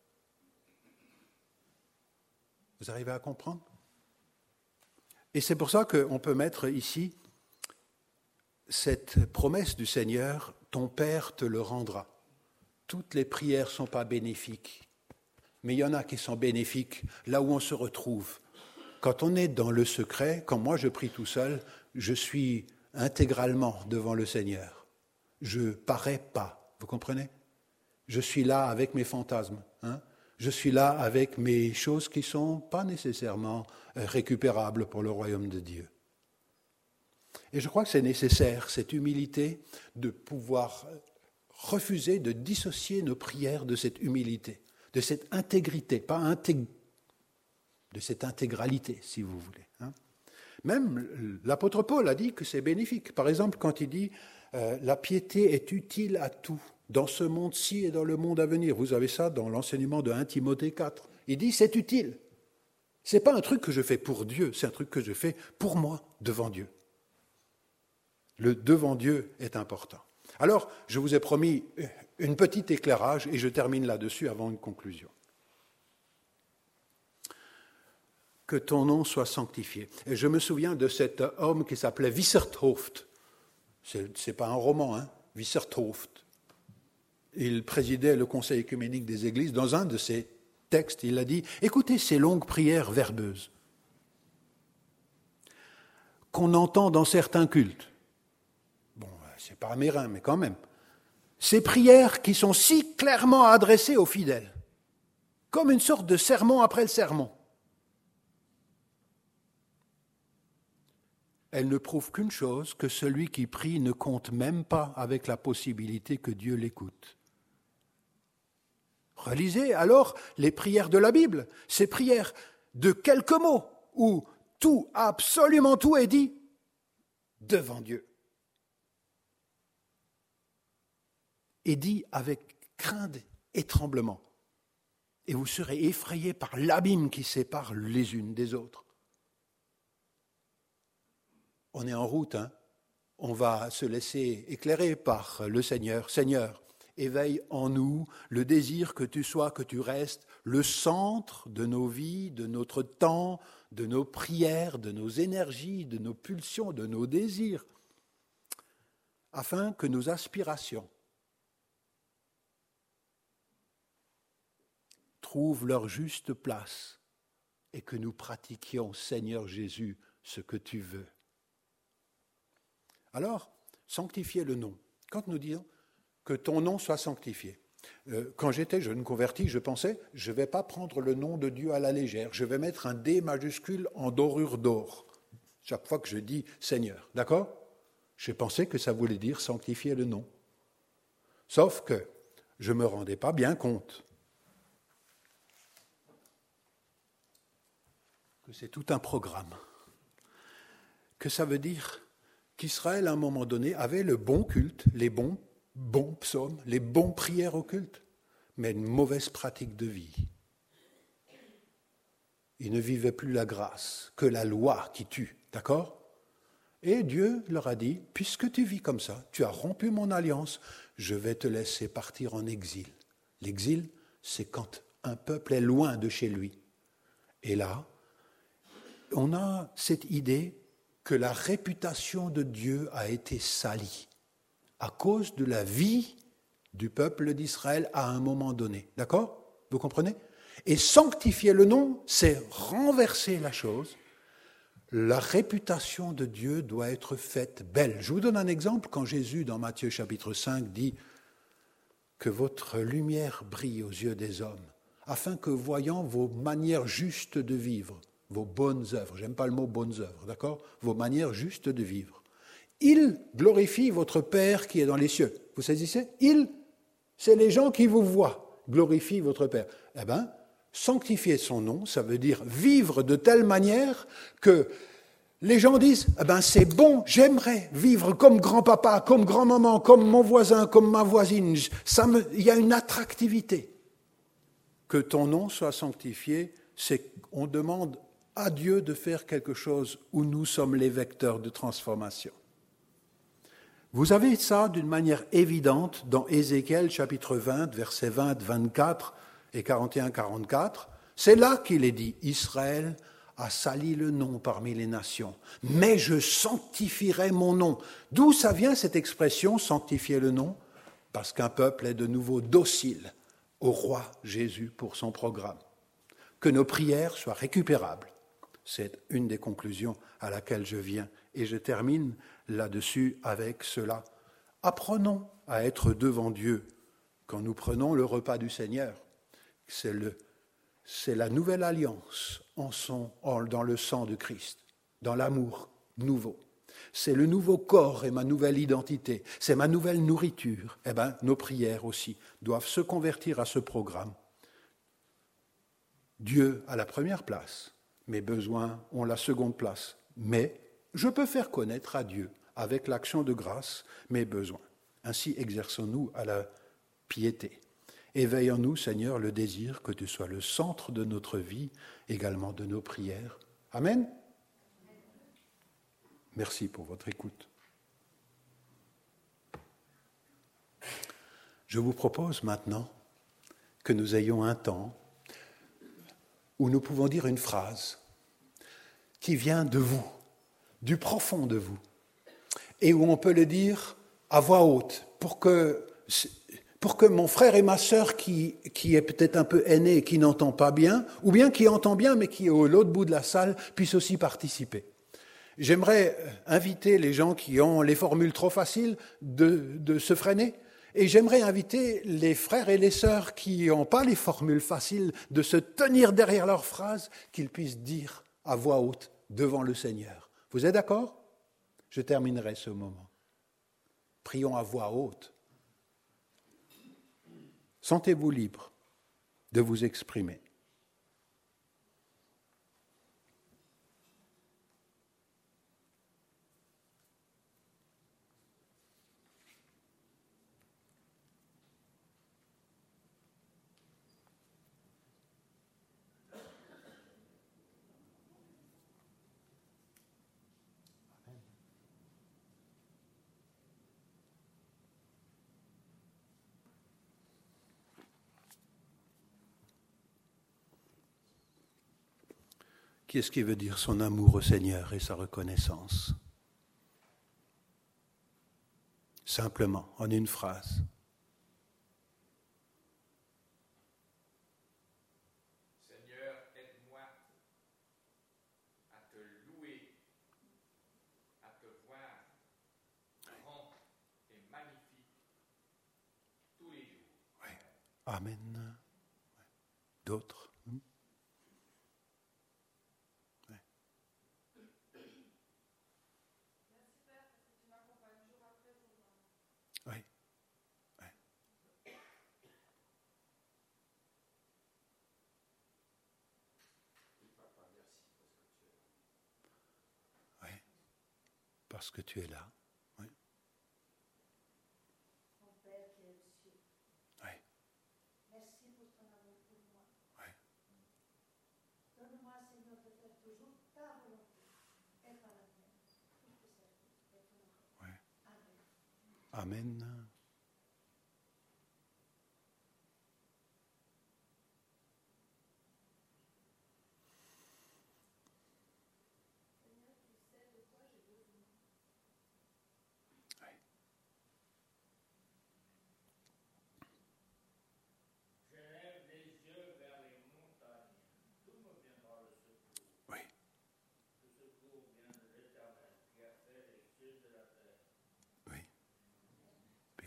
Vous arrivez à comprendre ? Et c'est pour ça qu'on peut mettre ici cette promesse du Seigneur, ton Père te le rendra. toutes les prières ne sont pas bénéfiques, mais il y en a qui sont bénéfiques là où on se retrouve. Quand on est dans le secret, quand moi je prie tout seul, je suis intégralement devant le Seigneur. Je ne parais pas, vous comprenez ? Je suis là avec mes fantasmes, Je suis là avec mes choses qui ne sont pas nécessairement récupérables pour le royaume de Dieu. Et je crois que c'est nécessaire, cette humilité, de pouvoir refuser de dissocier nos prières de cette humilité, de cette intégrité, de cette intégralité, si vous voulez. Même l'apôtre Paul a dit que c'est bénéfique. Par exemple, quand il dit « la piété est utile à tout, dans ce monde-ci et dans le monde à venir ». Vous avez ça dans l'enseignement de 1 Timothée 4. Il dit « c'est utile ». Ce n'est pas un truc que je fais pour Dieu, c'est un truc que je fais pour moi, devant Dieu. Le devant Dieu est important. Alors, je vous ai promis une petite éclairage et je termine là-dessus avant une conclusion. Que ton nom soit sanctifié. Et je me souviens de cet homme qui s'appelait Wisserthoeft. C'est pas un roman, Wisserthoeft. Il présidait le conseil œcuménique des églises. Dans un de ses textes, il a dit « Écoutez ces longues prières verbeuses qu'on entend dans certains cultes. » Bon, c'est pas amérin, mais quand même. Ces prières qui sont si clairement adressées aux fidèles, comme une sorte de sermon après le sermon. Elles ne prouvent qu'une chose, que celui qui prie ne compte même pas avec la possibilité que Dieu l'écoute. Relisez alors les prières de la Bible, ces prières de quelques mots, où tout, absolument tout est dit devant Dieu. Et dit avec crainte et tremblement. Et vous serez effrayés par l'abîme qui sépare les unes des autres. On est en route, On va se laisser éclairer par le Seigneur. Seigneur, éveille en nous le désir que tu sois, que tu restes le centre de nos vies, de notre temps, de nos prières, de nos énergies, de nos pulsions, de nos désirs, afin que nos aspirations trouvent leur juste place et que nous pratiquions, Seigneur Jésus, ce que tu veux. Alors, sanctifier le nom. Quand nous disons que ton nom soit sanctifié, quand j'étais jeune converti, je pensais, je ne vais pas prendre le nom de Dieu à la légère, je vais mettre un D majuscule en dorure d'or, chaque fois que je dis Seigneur, d'accord ? J'ai pensé que ça voulait dire sanctifier le nom. Sauf que je ne me rendais pas bien compte que c'est tout un programme, que ça veut dire qu'Israël, à un moment donné, avait le bon culte, les bons psaumes, les bons prières au culte, mais une mauvaise pratique de vie. Ils ne vivaient plus la grâce, que la loi qui tue, d'accord ? Et Dieu leur a dit, puisque tu vis comme ça, tu as rompu mon alliance, je vais te laisser partir en exil. L'exil, c'est quand un peuple est loin de chez lui. Et là, on a cette idée que la réputation de Dieu a été salie à cause de la vie du peuple d'Israël à un moment donné. D'accord ? Vous comprenez ? Et sanctifier le nom, c'est renverser la chose. La réputation de Dieu doit être faite belle. Je vous donne un exemple quand Jésus, dans Matthieu chapitre 5, dit que votre lumière brille aux yeux des hommes, afin que voyant vos manières justes de vivre, vos bonnes œuvres, j'aime pas le mot bonnes œuvres, d'accord ? Vos manières justes de vivre. Il glorifie votre Père qui est dans les cieux. Vous saisissez ? Il, c'est les gens qui vous voient, glorifient votre Père. Eh bien, sanctifier son nom, ça veut dire vivre de telle manière que les gens disent « Eh bien, c'est bon, j'aimerais vivre comme grand-papa, comme grand-maman, comme mon voisin, comme ma voisine. Il y a une attractivité. » Que ton nom soit sanctifié, c'est qu'on demande à Dieu de faire quelque chose où nous sommes les vecteurs de transformation. Vous avez ça d'une manière évidente dans Ézéchiel chapitre 20, versets 20, 24 et 41-44. C'est là qu'il est dit, Israël a sali le nom parmi les nations, mais je sanctifierai mon nom. D'où ça vient cette expression, sanctifier le nom ? parce qu'un peuple est de nouveau docile au roi Jésus pour son programme. Que nos prières soient récupérables. C'est une des conclusions à laquelle je viens. Et je termine là-dessus avec cela. Apprenons à être devant Dieu quand nous prenons le repas du Seigneur. C'est la nouvelle alliance dans le sang de Christ, dans l'amour nouveau. C'est le nouveau corps et ma nouvelle identité. C'est ma nouvelle nourriture. Eh bien, nos prières aussi doivent se convertir à ce programme. Dieu a la première place. Mes besoins ont la seconde place. Mais je peux faire connaître à Dieu, avec l'action de grâce, mes besoins. Ainsi exerçons-nous à la piété. Éveille en nous, Seigneur, le désir que tu sois le centre de notre vie, également de nos prières. Amen. Merci pour votre écoute. Je vous propose maintenant que nous ayons un temps où nous pouvons dire une phrase qui vient de vous, du profond de vous, et où on peut le dire à voix haute, pour que mon frère et ma sœur qui est peut-être un peu aîné et qui n'entend pas bien, ou bien qui entend bien mais qui est au l'autre bout de la salle, puissent aussi participer. J'aimerais inviter les gens qui ont les formules trop faciles de se freiner, et j'aimerais inviter les frères et les sœurs qui n'ont pas les formules faciles de se tenir derrière leurs phrases, qu'ils puissent dire à voix haute devant le Seigneur. Vous êtes d'accord ? Je terminerai ce moment. Prions à voix haute. Sentez-vous libre de vous exprimer. Qu'est-ce qui veut dire son amour au Seigneur et sa reconnaissance ? Simplement, en une phrase. Seigneur, aide-moi à te louer, à te voir grand et magnifique tous les jours. Oui. Amen. D'autres ? Parce que tu es là. Oui. Mon Père qui est aux cieux. Oui. Merci pour ton amour pour moi. Oui. Donne-moi, Seigneur, de faire toujours ta volonté et pas la mienne. Pour te servir et ton amour. Oui. Amen. Amen. Seigneur, tu sais de quoi j'ai besoin. J'élève les yeux vers les montagnes. D'où me viendra le secours ? Oui. Le secours vient de l'Éternel qui a fait les cieux et la terre. Oui.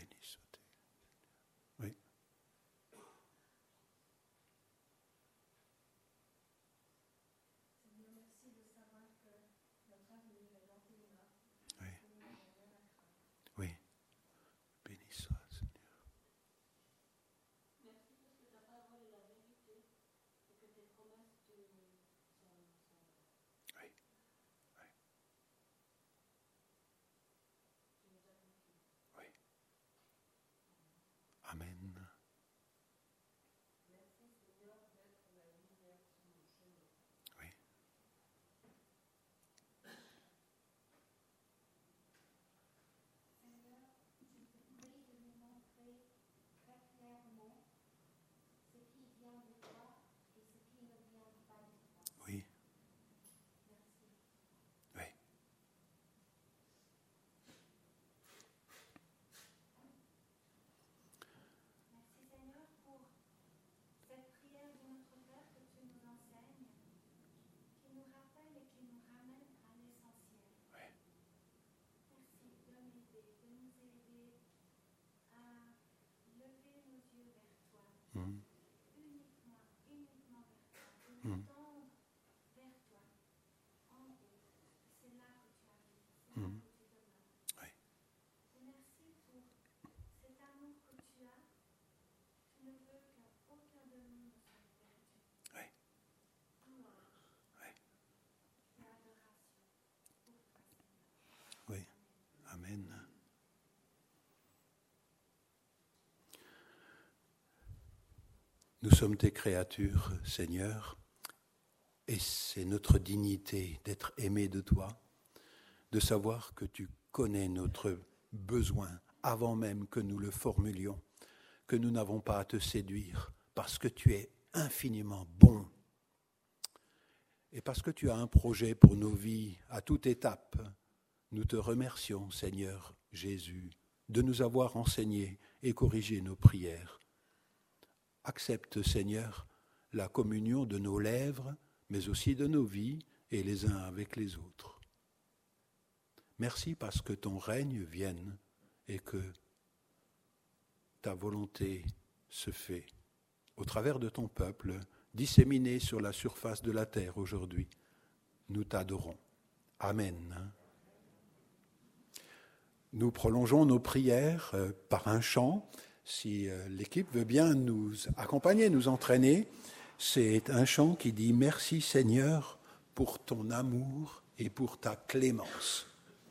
Nous sommes tes créatures, Seigneur, et c'est notre dignité d'être aimés de toi, de savoir que tu connais notre besoin avant même que nous le formulions, que nous n'avons pas à te séduire, parce que tu es infiniment bon. Et parce que tu as un projet pour nos vies à toute étape, nous te remercions, Seigneur Jésus, de nous avoir enseigné et corrigé nos prières. Accepte, Seigneur, la communion de nos lèvres, mais aussi de nos vies et les uns avec les autres. Merci parce que ton règne vienne et que ta volonté se fait au travers de ton peuple, disséminé sur la surface de la terre aujourd'hui. Nous t'adorons. Amen. Nous prolongeons nos prières par un chant. Si l'équipe veut bien nous accompagner, nous entraîner, c'est un chant qui dit « Merci Seigneur pour ton amour et pour ta clémence ».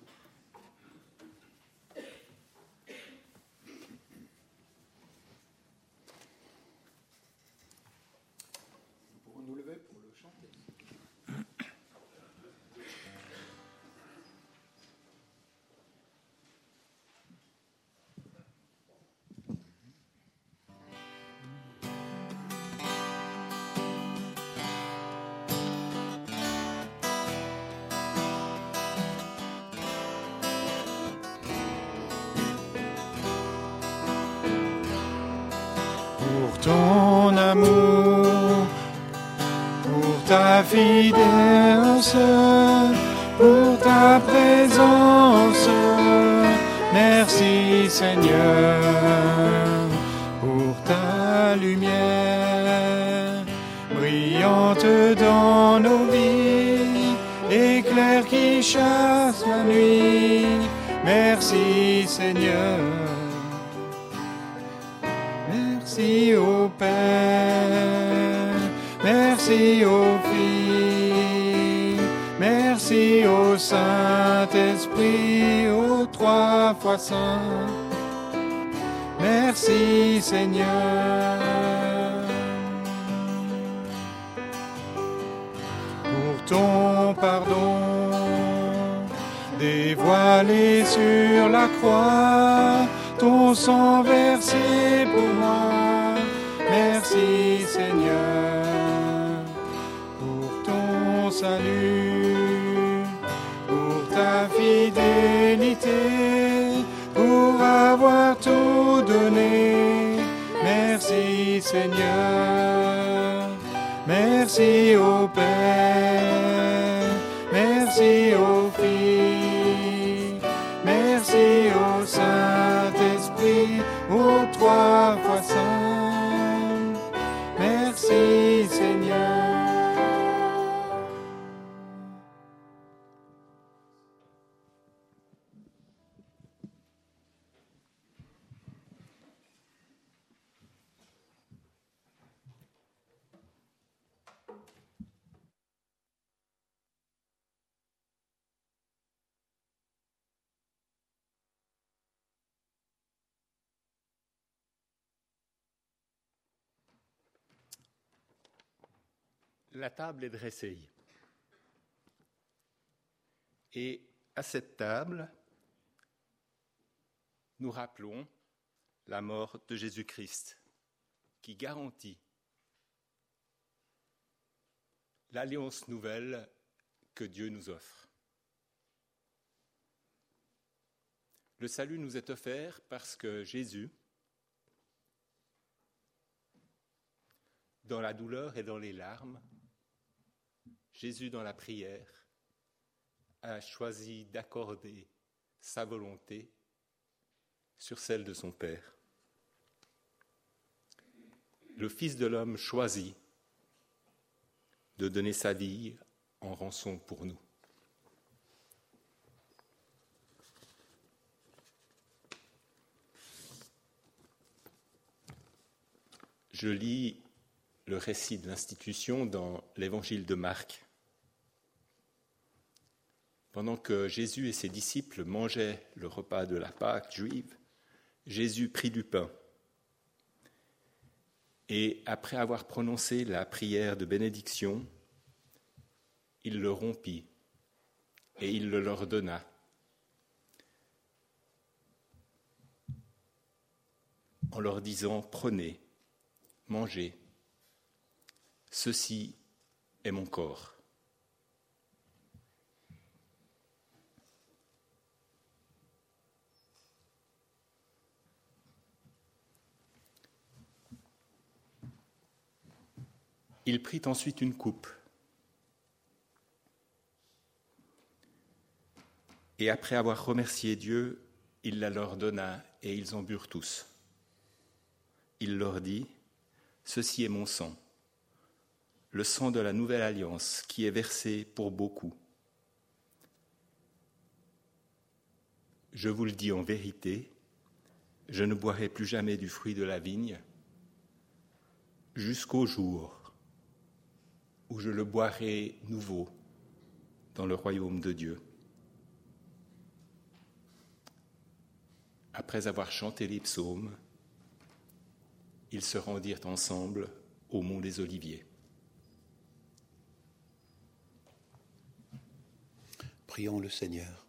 Pour ton amour, pour ta fidélité, pour ta présence, merci Seigneur, pour ta lumière, brillante dans nos vies, éclair qui chasse la nuit, merci Seigneur. Merci au Père, merci au Fils, merci au Saint-Esprit, aux trois fois saint. Merci Seigneur. Pour ton pardon, dévoilé sur la croix, ton sang versé pour moi. Merci Seigneur pour ton salut, pour ta fidélité, pour avoir tout donné. Merci Seigneur, merci au Père, merci au Fils, merci au Saint-Esprit, aux trois fois saint. Merci Seigneur. La table est dressée. Et à cette table, nous rappelons la mort de Jésus-Christ, qui garantit l'alliance nouvelle que Dieu nous offre. Le salut nous est offert parce que Jésus, dans la douleur et dans les larmes, Jésus, dans la prière, a choisi d'accorder sa volonté sur celle de son Père. Le Fils de l'homme choisit de donner sa vie en rançon pour nous. Je lis le récit de l'institution dans l'évangile de Marc. Pendant que Jésus et ses disciples mangeaient le repas de la Pâque juive, Jésus prit du pain. Et après avoir prononcé la prière de bénédiction, il le rompit et il le leur donna. En leur disant « Prenez, mangez, ceci est mon corps ». Il prit ensuite une coupe et après avoir remercié Dieu, il la leur donna et ils en burent tous. Il leur dit « Ceci est mon sang, le sang de la nouvelle alliance qui est versé pour beaucoup. Je vous le dis en vérité, je ne boirai plus jamais du fruit de la vigne jusqu'au jour où je le boirai nouveau dans le royaume de Dieu. » Après avoir chanté les psaumes, ils se rendirent ensemble au mont des Oliviers. Prions le Seigneur.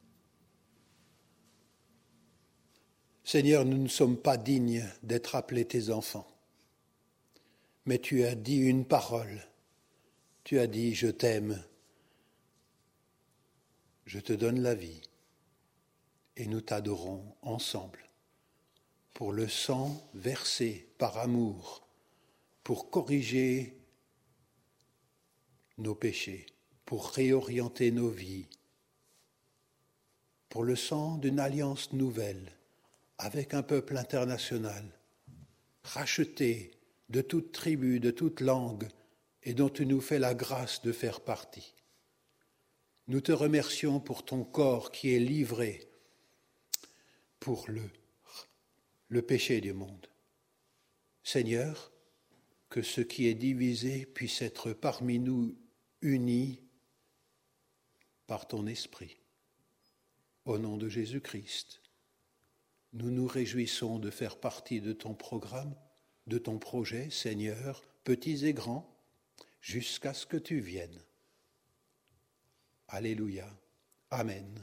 Seigneur, nous ne sommes pas dignes d'être appelés tes enfants, mais tu as dit une parole. Tu as dit, je t'aime, je te donne la vie, et nous t'adorons ensemble pour le sang versé par amour, pour corriger nos péchés, pour réorienter nos vies, pour le sang d'une alliance nouvelle avec un peuple international, racheté de toute tribu, de toute langue, et dont tu nous fais la grâce de faire partie. Nous te remercions pour ton corps qui est livré pour le péché du monde. Seigneur, que ce qui est divisé puisse être parmi nous uni par ton esprit. Au nom de Jésus-Christ, nous nous réjouissons de faire partie de ton programme, de ton projet, Seigneur, petits et grands, jusqu'à ce que tu viennes. Alléluia. Amen.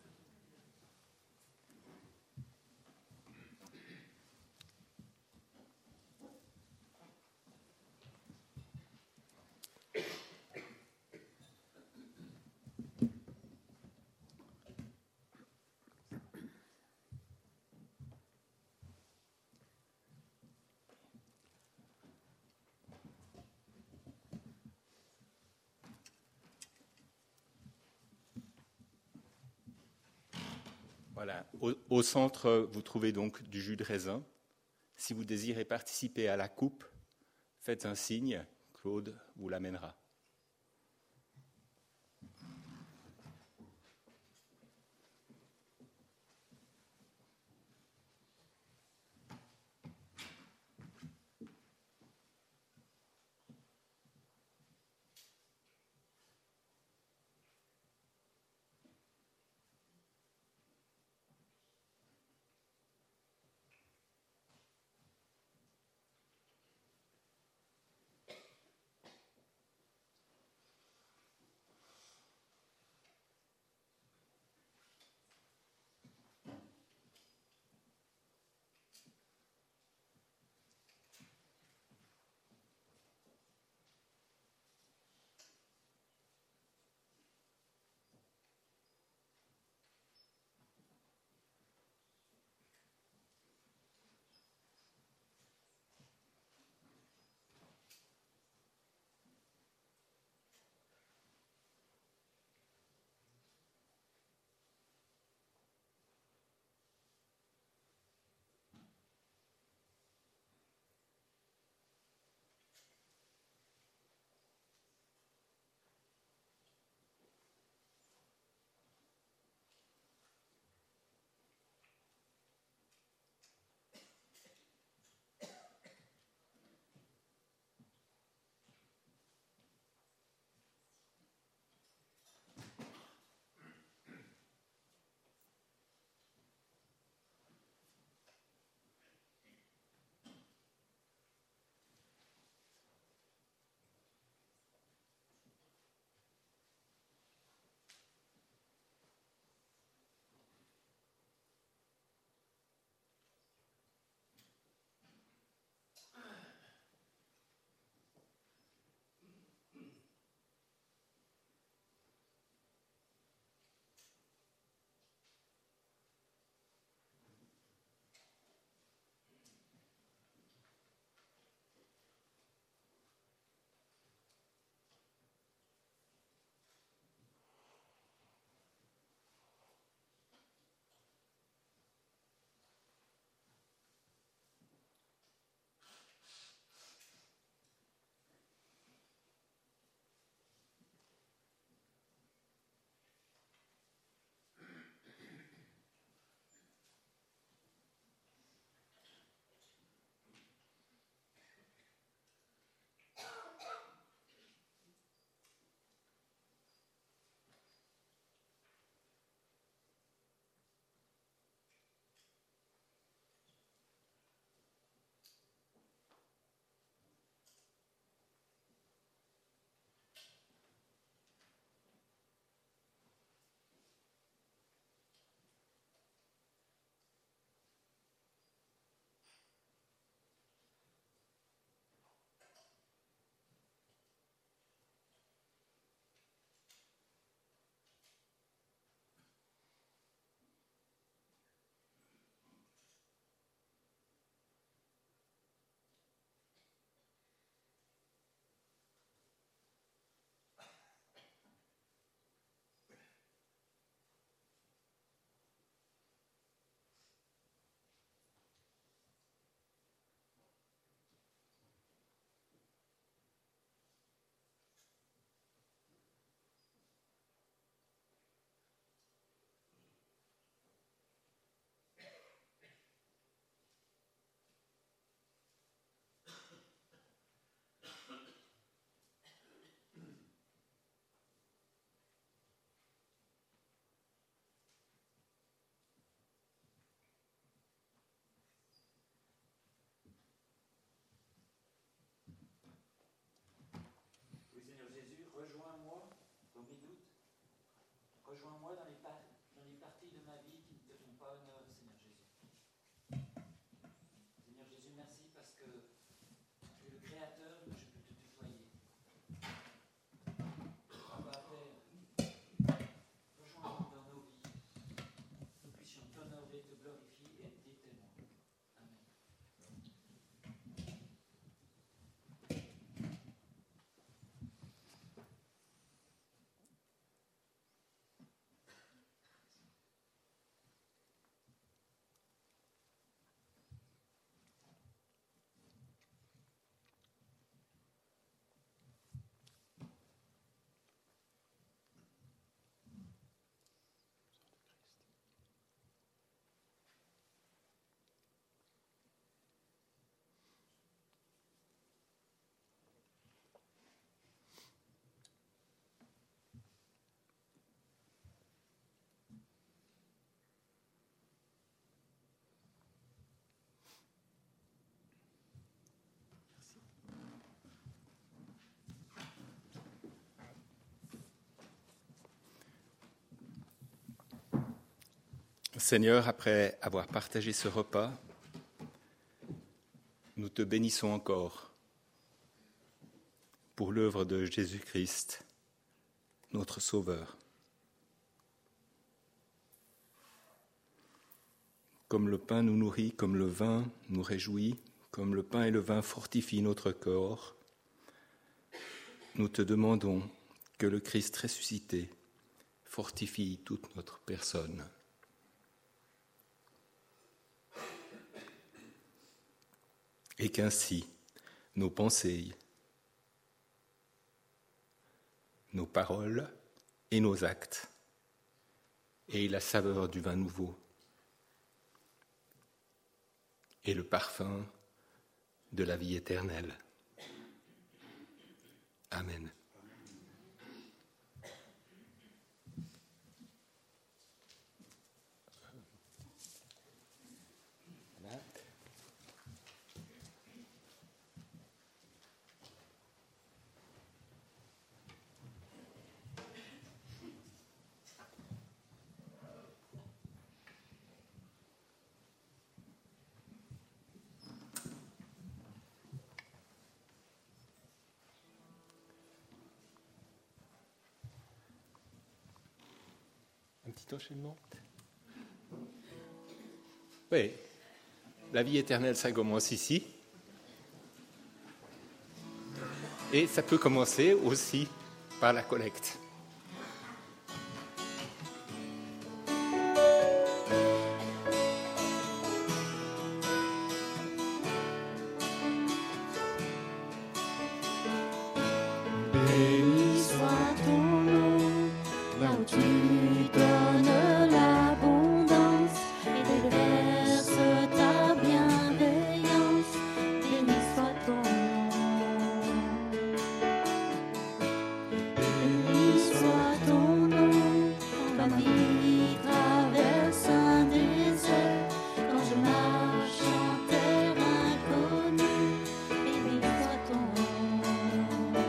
Voilà. Au centre, vous trouvez donc du jus de raisin. Si vous désirez participer à la coupe, faites un signe, Claude vous l'amènera. Rejoins-moi dans les parties de ma vie qui ne te font pas honneur, Seigneur Jésus. Seigneur Jésus, merci parce que tu es le Créateur, je peux te tutoyer. Papa, Père, rejoins-nous dans nos vies. Nous puissions t'honorer, te glorifier et être des témoins. Amen. Seigneur, après avoir partagé ce repas, nous te bénissons encore pour l'œuvre de Jésus-Christ, notre Sauveur. Comme le pain nous nourrit, comme le vin nous réjouit, comme le pain et le vin fortifient notre corps, nous te demandons que le Christ ressuscité fortifie toute notre personne. Et qu'ainsi, nos pensées, nos paroles et nos actes aient la saveur du vin nouveau et le parfum de la vie éternelle. Amen. Un petit enchaînement. Oui, la vie éternelle, ça commence ici. Et ça peut commencer aussi par la collecte. Béni soit ton nom, là où tu donnes l'abondance et déverses ta bienveillance. Béni soit ton nom. Béni soit ton nom, quand ma vie traverse un désert, quand je marche en terre inconnue. Béni soit ton nom.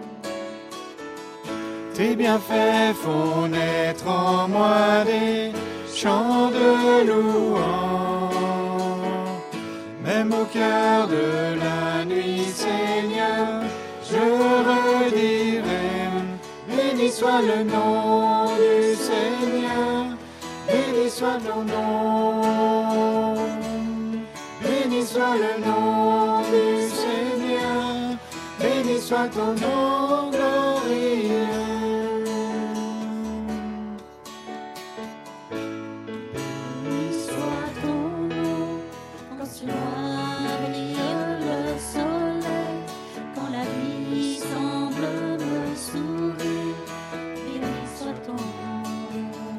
Tes bienfaits font naître en moi des chants de louange. Même au cœur de la nuit, Seigneur, je redirai. Béni soit le nom du Seigneur, béni soit ton nom. Béni soit le nom du Seigneur, béni soit ton nom glorieux. Béni soit ton nom, quand sur moi brille le soleil, quand la vie semble me sourire. Béni soit ton nom.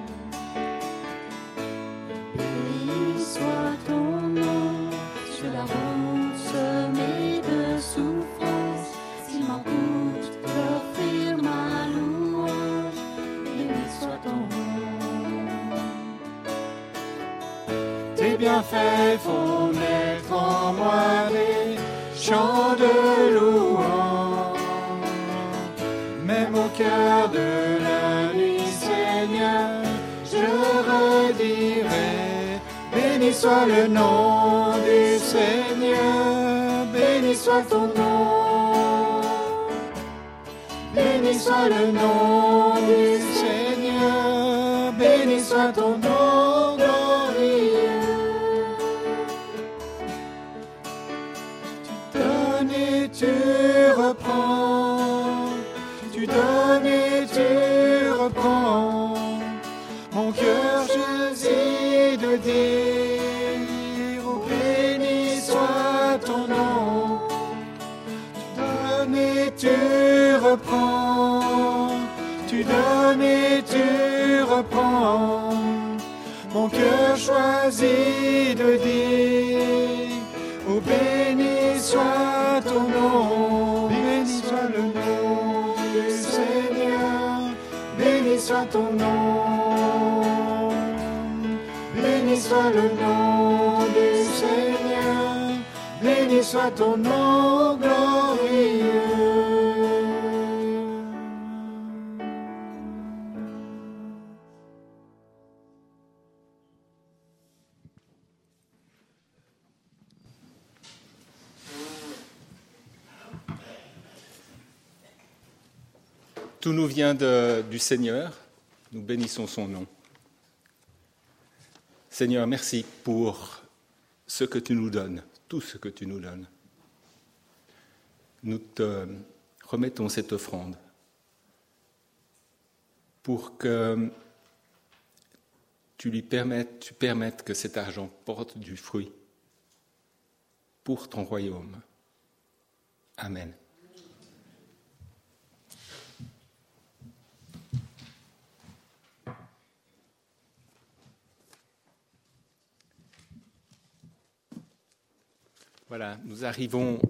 Béni soit ton nom, sur la route semée de souffrance, s'il m'en coûte d'offrir ma louange. Béni soit ton nom. Tes bienfaits font naître en moi des chants de louange. Même au cœur de la nuit, Seigneur, soit le nom du Seigneur, béni soit ton nom. Béni soit le nom du Seigneur, béni soit ton nom glorieux. Tu donnes et tu reprends, tu donnes et tu reprends. Mon cœur choisit de dire, oh béni soit ton nom. Tu donnes et tu reprends, tu donnes et tu reprends. Mon cœur choisit de dire, oh béni soit ton nom. Béni soit le nom du Seigneur, béni soit ton nom. Béni soit le nom du Seigneur, béni soit ton nom glorieux. Tout nous vient du Seigneur, nous bénissons son nom. Seigneur, merci pour ce que tu nous donnes, tout ce que tu nous donnes. Nous te remettons cette offrande pour que tu permettes que cet argent porte du fruit pour ton royaume. Amen. Voilà, nous arrivons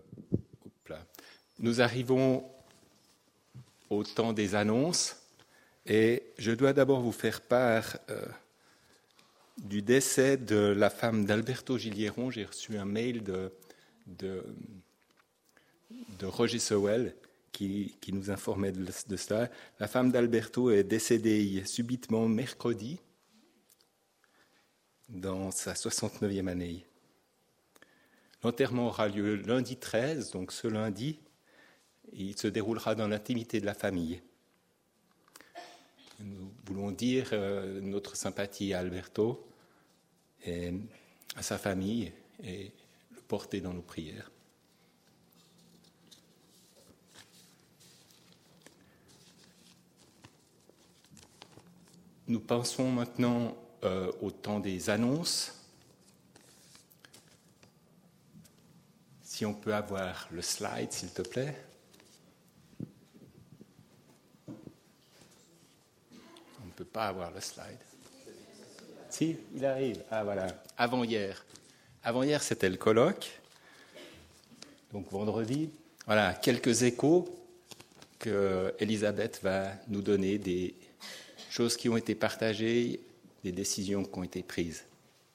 au temps des annonces et je dois d'abord vous faire part du décès de la femme d'Alberto Gilieron. J'ai reçu un mail de Roger Sowell qui nous informait de cela. La femme d'Alberto est décédée subitement mercredi dans sa 69e année. L'enterrement aura lieu lundi 13, donc ce lundi, il se déroulera dans l'intimité de la famille. Nous voulons dire notre sympathie à Alberto et à sa famille et le porter dans nos prières. Nous pensons maintenant au temps des annonces. Si on peut avoir le slide, s'il te plaît. On ne peut pas avoir le slide. Si, il arrive. Ah voilà, avant-hier. Avant-hier, c'était le colloque. Donc vendredi, voilà, quelques échos que Elisabeth va nous donner, des choses qui ont été partagées, des décisions qui ont été prises.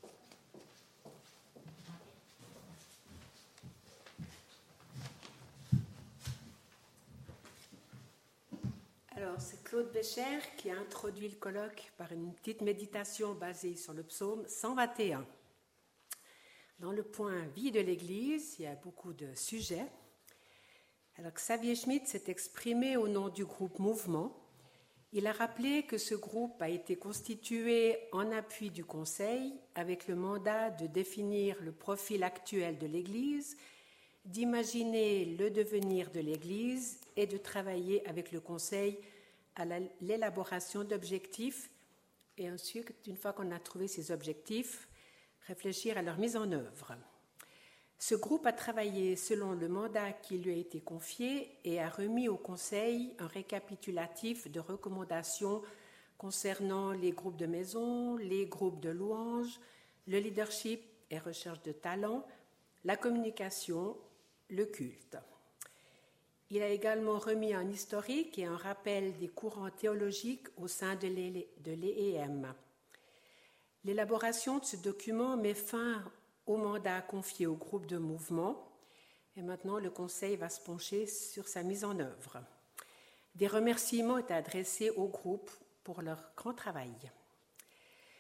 Alors, c'est Claude Bécher qui a introduit le colloque par une petite méditation basée sur le psaume 121. Dans le point « Vie de l'Église », il y a beaucoup de sujets. Alors, Xavier Schmitt s'est exprimé au nom du groupe Mouvement. Il a rappelé que ce groupe a été constitué en appui du Conseil avec le mandat de définir le profil actuel de l'Église, d'imaginer le devenir de l'Église et de travailler avec le Conseil à l'élaboration d'objectifs et ensuite, une fois qu'on a trouvé ces objectifs, réfléchir à leur mise en œuvre. Ce groupe a travaillé selon le mandat qui lui a été confié et a remis au Conseil un récapitulatif de recommandations concernant les groupes de maison, les groupes de louanges, le leadership et recherche de talent, la communication, le culte. Il a également remis un historique et un rappel des courants théologiques au sein de l'EEM. L'élaboration de ce document met fin au mandat confié au groupe de mouvement et maintenant le Conseil va se pencher sur sa mise en œuvre. Des remerciements étaient adressés au groupe pour leur grand travail.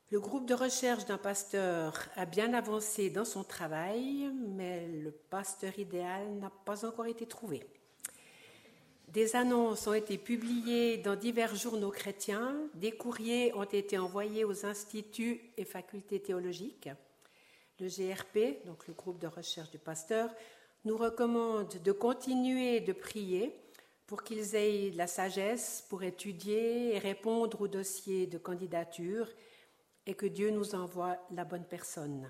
Le groupe de recherche d'un pasteur a bien avancé dans son travail, mais le pasteur idéal n'a pas encore été trouvé. Des annonces ont été publiées dans divers journaux chrétiens, des courriers ont été envoyés aux instituts et facultés théologiques. Le GRP, donc le groupe de recherche du pasteur, nous recommande de continuer de prier pour qu'ils aient de la sagesse pour étudier et répondre aux dossiers de candidature et que Dieu nous envoie la bonne personne.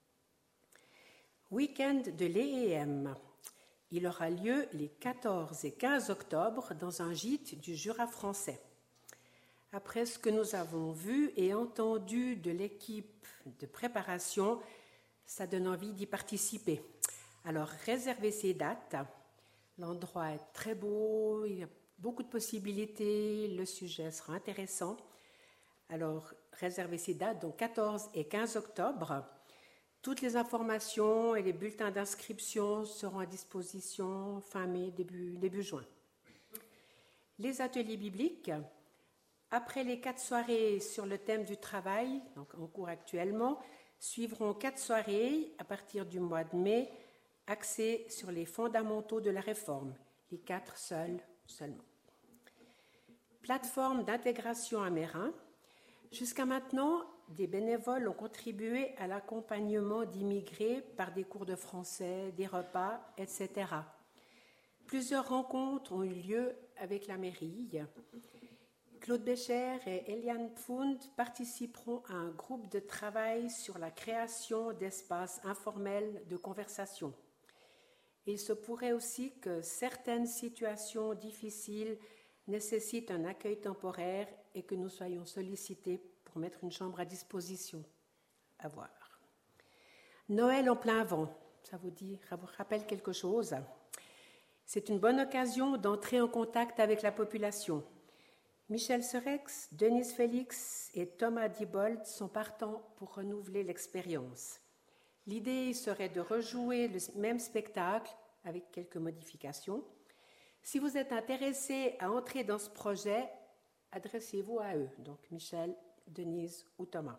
Week-end de l'EEM. Il aura lieu les 14 et 15 octobre dans un gîte du Jura français. Après ce que nous avons vu et entendu de l'équipe de préparation, ça donne envie d'y participer. Alors réservez ces dates. L'endroit est très beau, il y a beaucoup de possibilités, le sujet sera intéressant. Alors réservez ces dates, donc 14 et 15 octobre. Toutes les informations et les bulletins d'inscription seront à disposition fin mai, début juin. Les ateliers bibliques. Après les 4 soirées sur le thème du travail, donc en cours actuellement, suivront 4 soirées à partir du mois de mai, axées sur les fondamentaux de la réforme, les 4 seulement. Plateforme d'intégration à Mérin. Jusqu'à maintenant, des bénévoles ont contribué à l'accompagnement d'immigrés par des cours de français, des repas, etc. Plusieurs rencontres ont eu lieu avec la mairie. Claude Bécher et Eliane Pfund participeront à un groupe de travail sur la création d'espaces informels de conversation. Il se pourrait aussi que certaines situations difficiles nécessitent un accueil temporaire et que nous soyons sollicités pour mettre une chambre à disposition. À voir. Noël en plein vent, ça vous rappelle quelque chose? C'est une bonne occasion d'entrer en contact avec la population. Michel Serex, Denise Félix et Thomas Diebold sont partants pour renouveler l'expérience. L'idée serait de rejouer le même spectacle avec quelques modifications. Si vous êtes intéressé à entrer dans ce projet, adressez-vous à eux, donc Michel, Denise ou Thomas.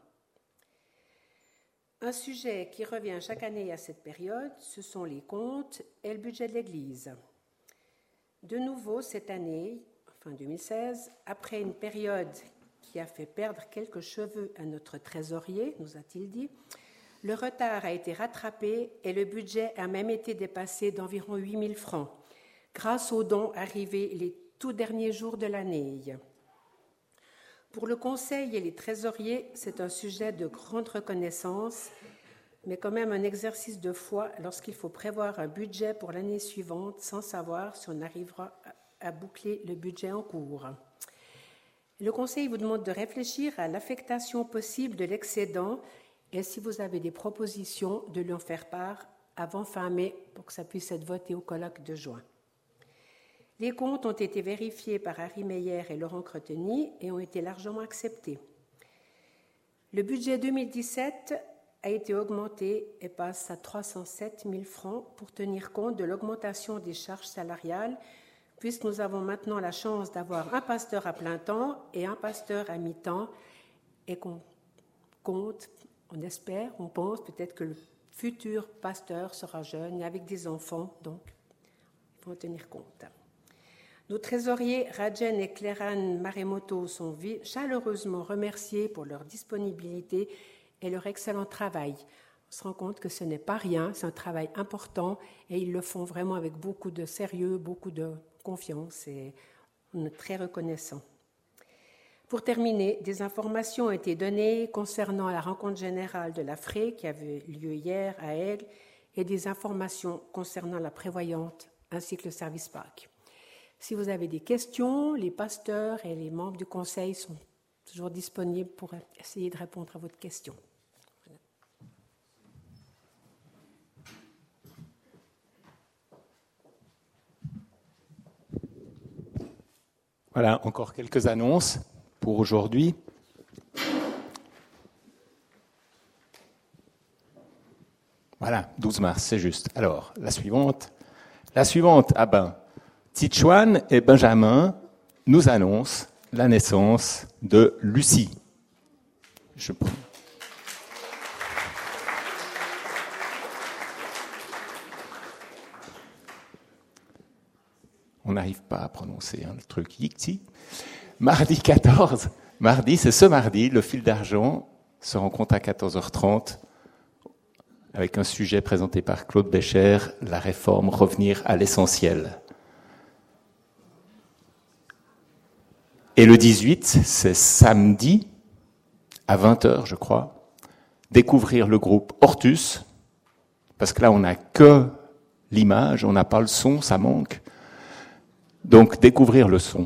Un sujet qui revient chaque année à cette période, ce sont les comptes et le budget de l'Église. De nouveau, cette année, fin 2016, après une période qui a fait perdre quelques cheveux à notre trésorier, nous a-t-il dit, le retard a été rattrapé et le budget a même été dépassé d'environ 8 000 francs, grâce aux dons arrivés les tout derniers jours de l'année. Pour le Conseil et les trésoriers, c'est un sujet de grande reconnaissance, mais quand même un exercice de foi lorsqu'il faut prévoir un budget pour l'année suivante sans savoir si on arrivera à boucler le budget en cours. Le Conseil vous demande de réfléchir à l'affectation possible de l'excédent et si vous avez des propositions, de lui en faire part avant fin mai pour que ça puisse être voté au colloque de juin. Les comptes ont été vérifiés par Harry Meyer et Laurent Creteny et ont été largement acceptés. Le budget 2017 a été augmenté et passe à 307 000 francs pour tenir compte de l'augmentation des charges salariales, puisque nous avons maintenant la chance d'avoir un pasteur à plein temps et un pasteur à mi-temps, et qu'on compte, on espère, on pense peut-être que le futur pasteur sera jeune et avec des enfants, donc il faut en tenir compte. Nos trésoriers Rajen et Cléran Maremoto sont chaleureusement remerciés pour leur disponibilité et leur excellent travail. On se rend compte que ce n'est pas rien, c'est un travail important et ils le font vraiment avec beaucoup de sérieux, beaucoup de confiance et on est très reconnaissants. Pour terminer, des informations ont été données concernant la rencontre générale de la FRE qui avait lieu hier à Aigle et des informations concernant la prévoyante ainsi que le service Pâques. Si vous avez des questions, les pasteurs et les membres du conseil sont toujours disponibles pour essayer de répondre à votre question. Voilà, encore quelques annonces pour aujourd'hui. Voilà, 12 mars, c'est juste. Alors, la suivante, Tichuan et Benjamin nous annoncent la naissance de Lucie. On n'arrive pas à prononcer le truc. Yixi. Mardi 14. C'est ce mardi. Le fil d'argent se rencontre à 14h30 avec un sujet présenté par Claude Bécher, la réforme, revenir à l'essentiel. Et le 18, c'est samedi, à 20h, je crois, découvrir le groupe Hortus, parce que là, on n'a que l'image, on n'a pas le son, ça manque. Donc, découvrir le son.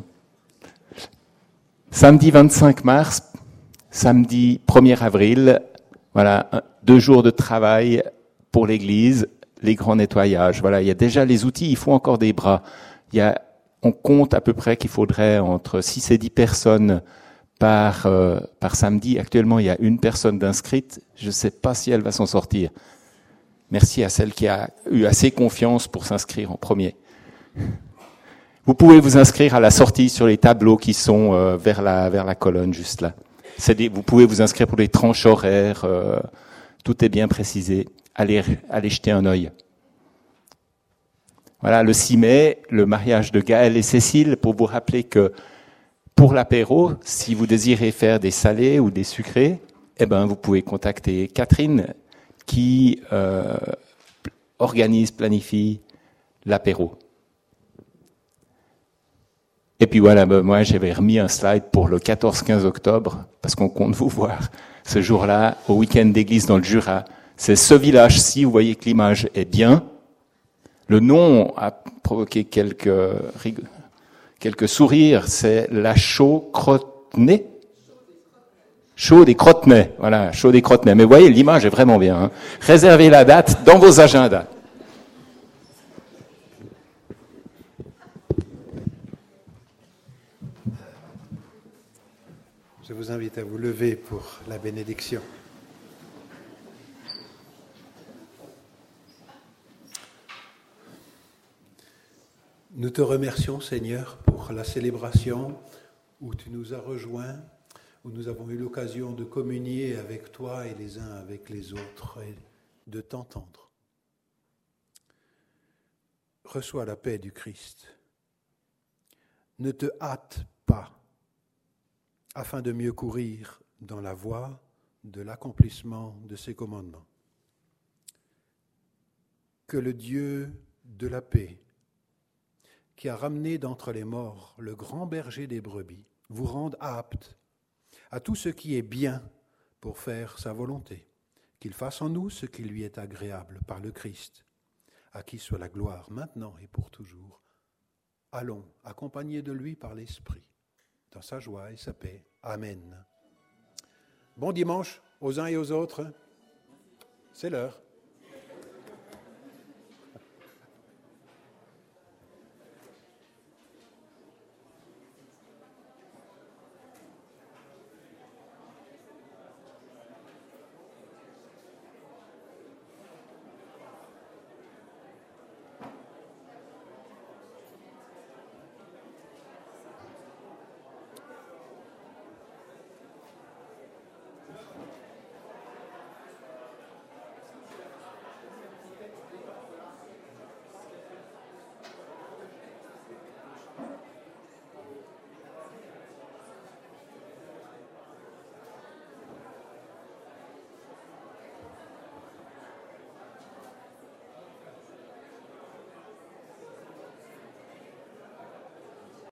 Samedi 25 mars, samedi 1er avril, voilà, 2 jours de travail pour l'Église, les grands nettoyages. Voilà, il y a déjà les outils, il faut encore des bras. On compte à peu près qu'il faudrait entre 6 et 10 personnes par samedi. Actuellement, il y a 1 personne d'inscrite. Je ne sais pas si elle va s'en sortir. Merci à celle qui a eu assez confiance pour s'inscrire en premier. Vous pouvez vous inscrire à la sortie sur les tableaux qui sont vers la colonne, juste là. Vous pouvez vous inscrire pour les tranches horaires. Tout est bien précisé. Allez jeter un œil. Voilà, le 6 mai, le mariage de Gaël et Cécile, pour vous rappeler que pour l'apéro, si vous désirez faire des salés ou des sucrés, vous pouvez contacter Catherine qui planifie l'apéro. Et puis voilà, moi j'avais remis un slide pour le 14-15 octobre, parce qu'on compte vous voir ce jour-là, au week-end d'église dans le Jura. C'est ce village-ci, vous voyez que l'image est bien. Le nom a provoqué quelques sourires, c'est la Chaux-Crotenay. Chaux des Crotenay, voilà, Chaux des Crotenay. Mais vous voyez, l'image est vraiment bien. Hein. Réservez la date dans vos agendas. Je vous invite à vous lever pour la bénédiction. Nous te remercions, Seigneur, pour la célébration où tu nous as rejoints, où nous avons eu l'occasion de communier avec toi et les uns avec les autres et de t'entendre. Reçois la paix du Christ. Ne te hâte pas afin de mieux courir dans la voie de l'accomplissement de ses commandements. Que le Dieu de la paix, qui a ramené d'entre les morts le grand berger des brebis, vous rende apte à tout ce qui est bien pour faire sa volonté, qu'il fasse en nous ce qui lui est agréable par le Christ, à qui soit la gloire maintenant et pour toujours. Allons, accompagnés de lui par l'Esprit, dans sa joie et sa paix. Amen. Bon dimanche aux uns et aux autres. C'est l'heure.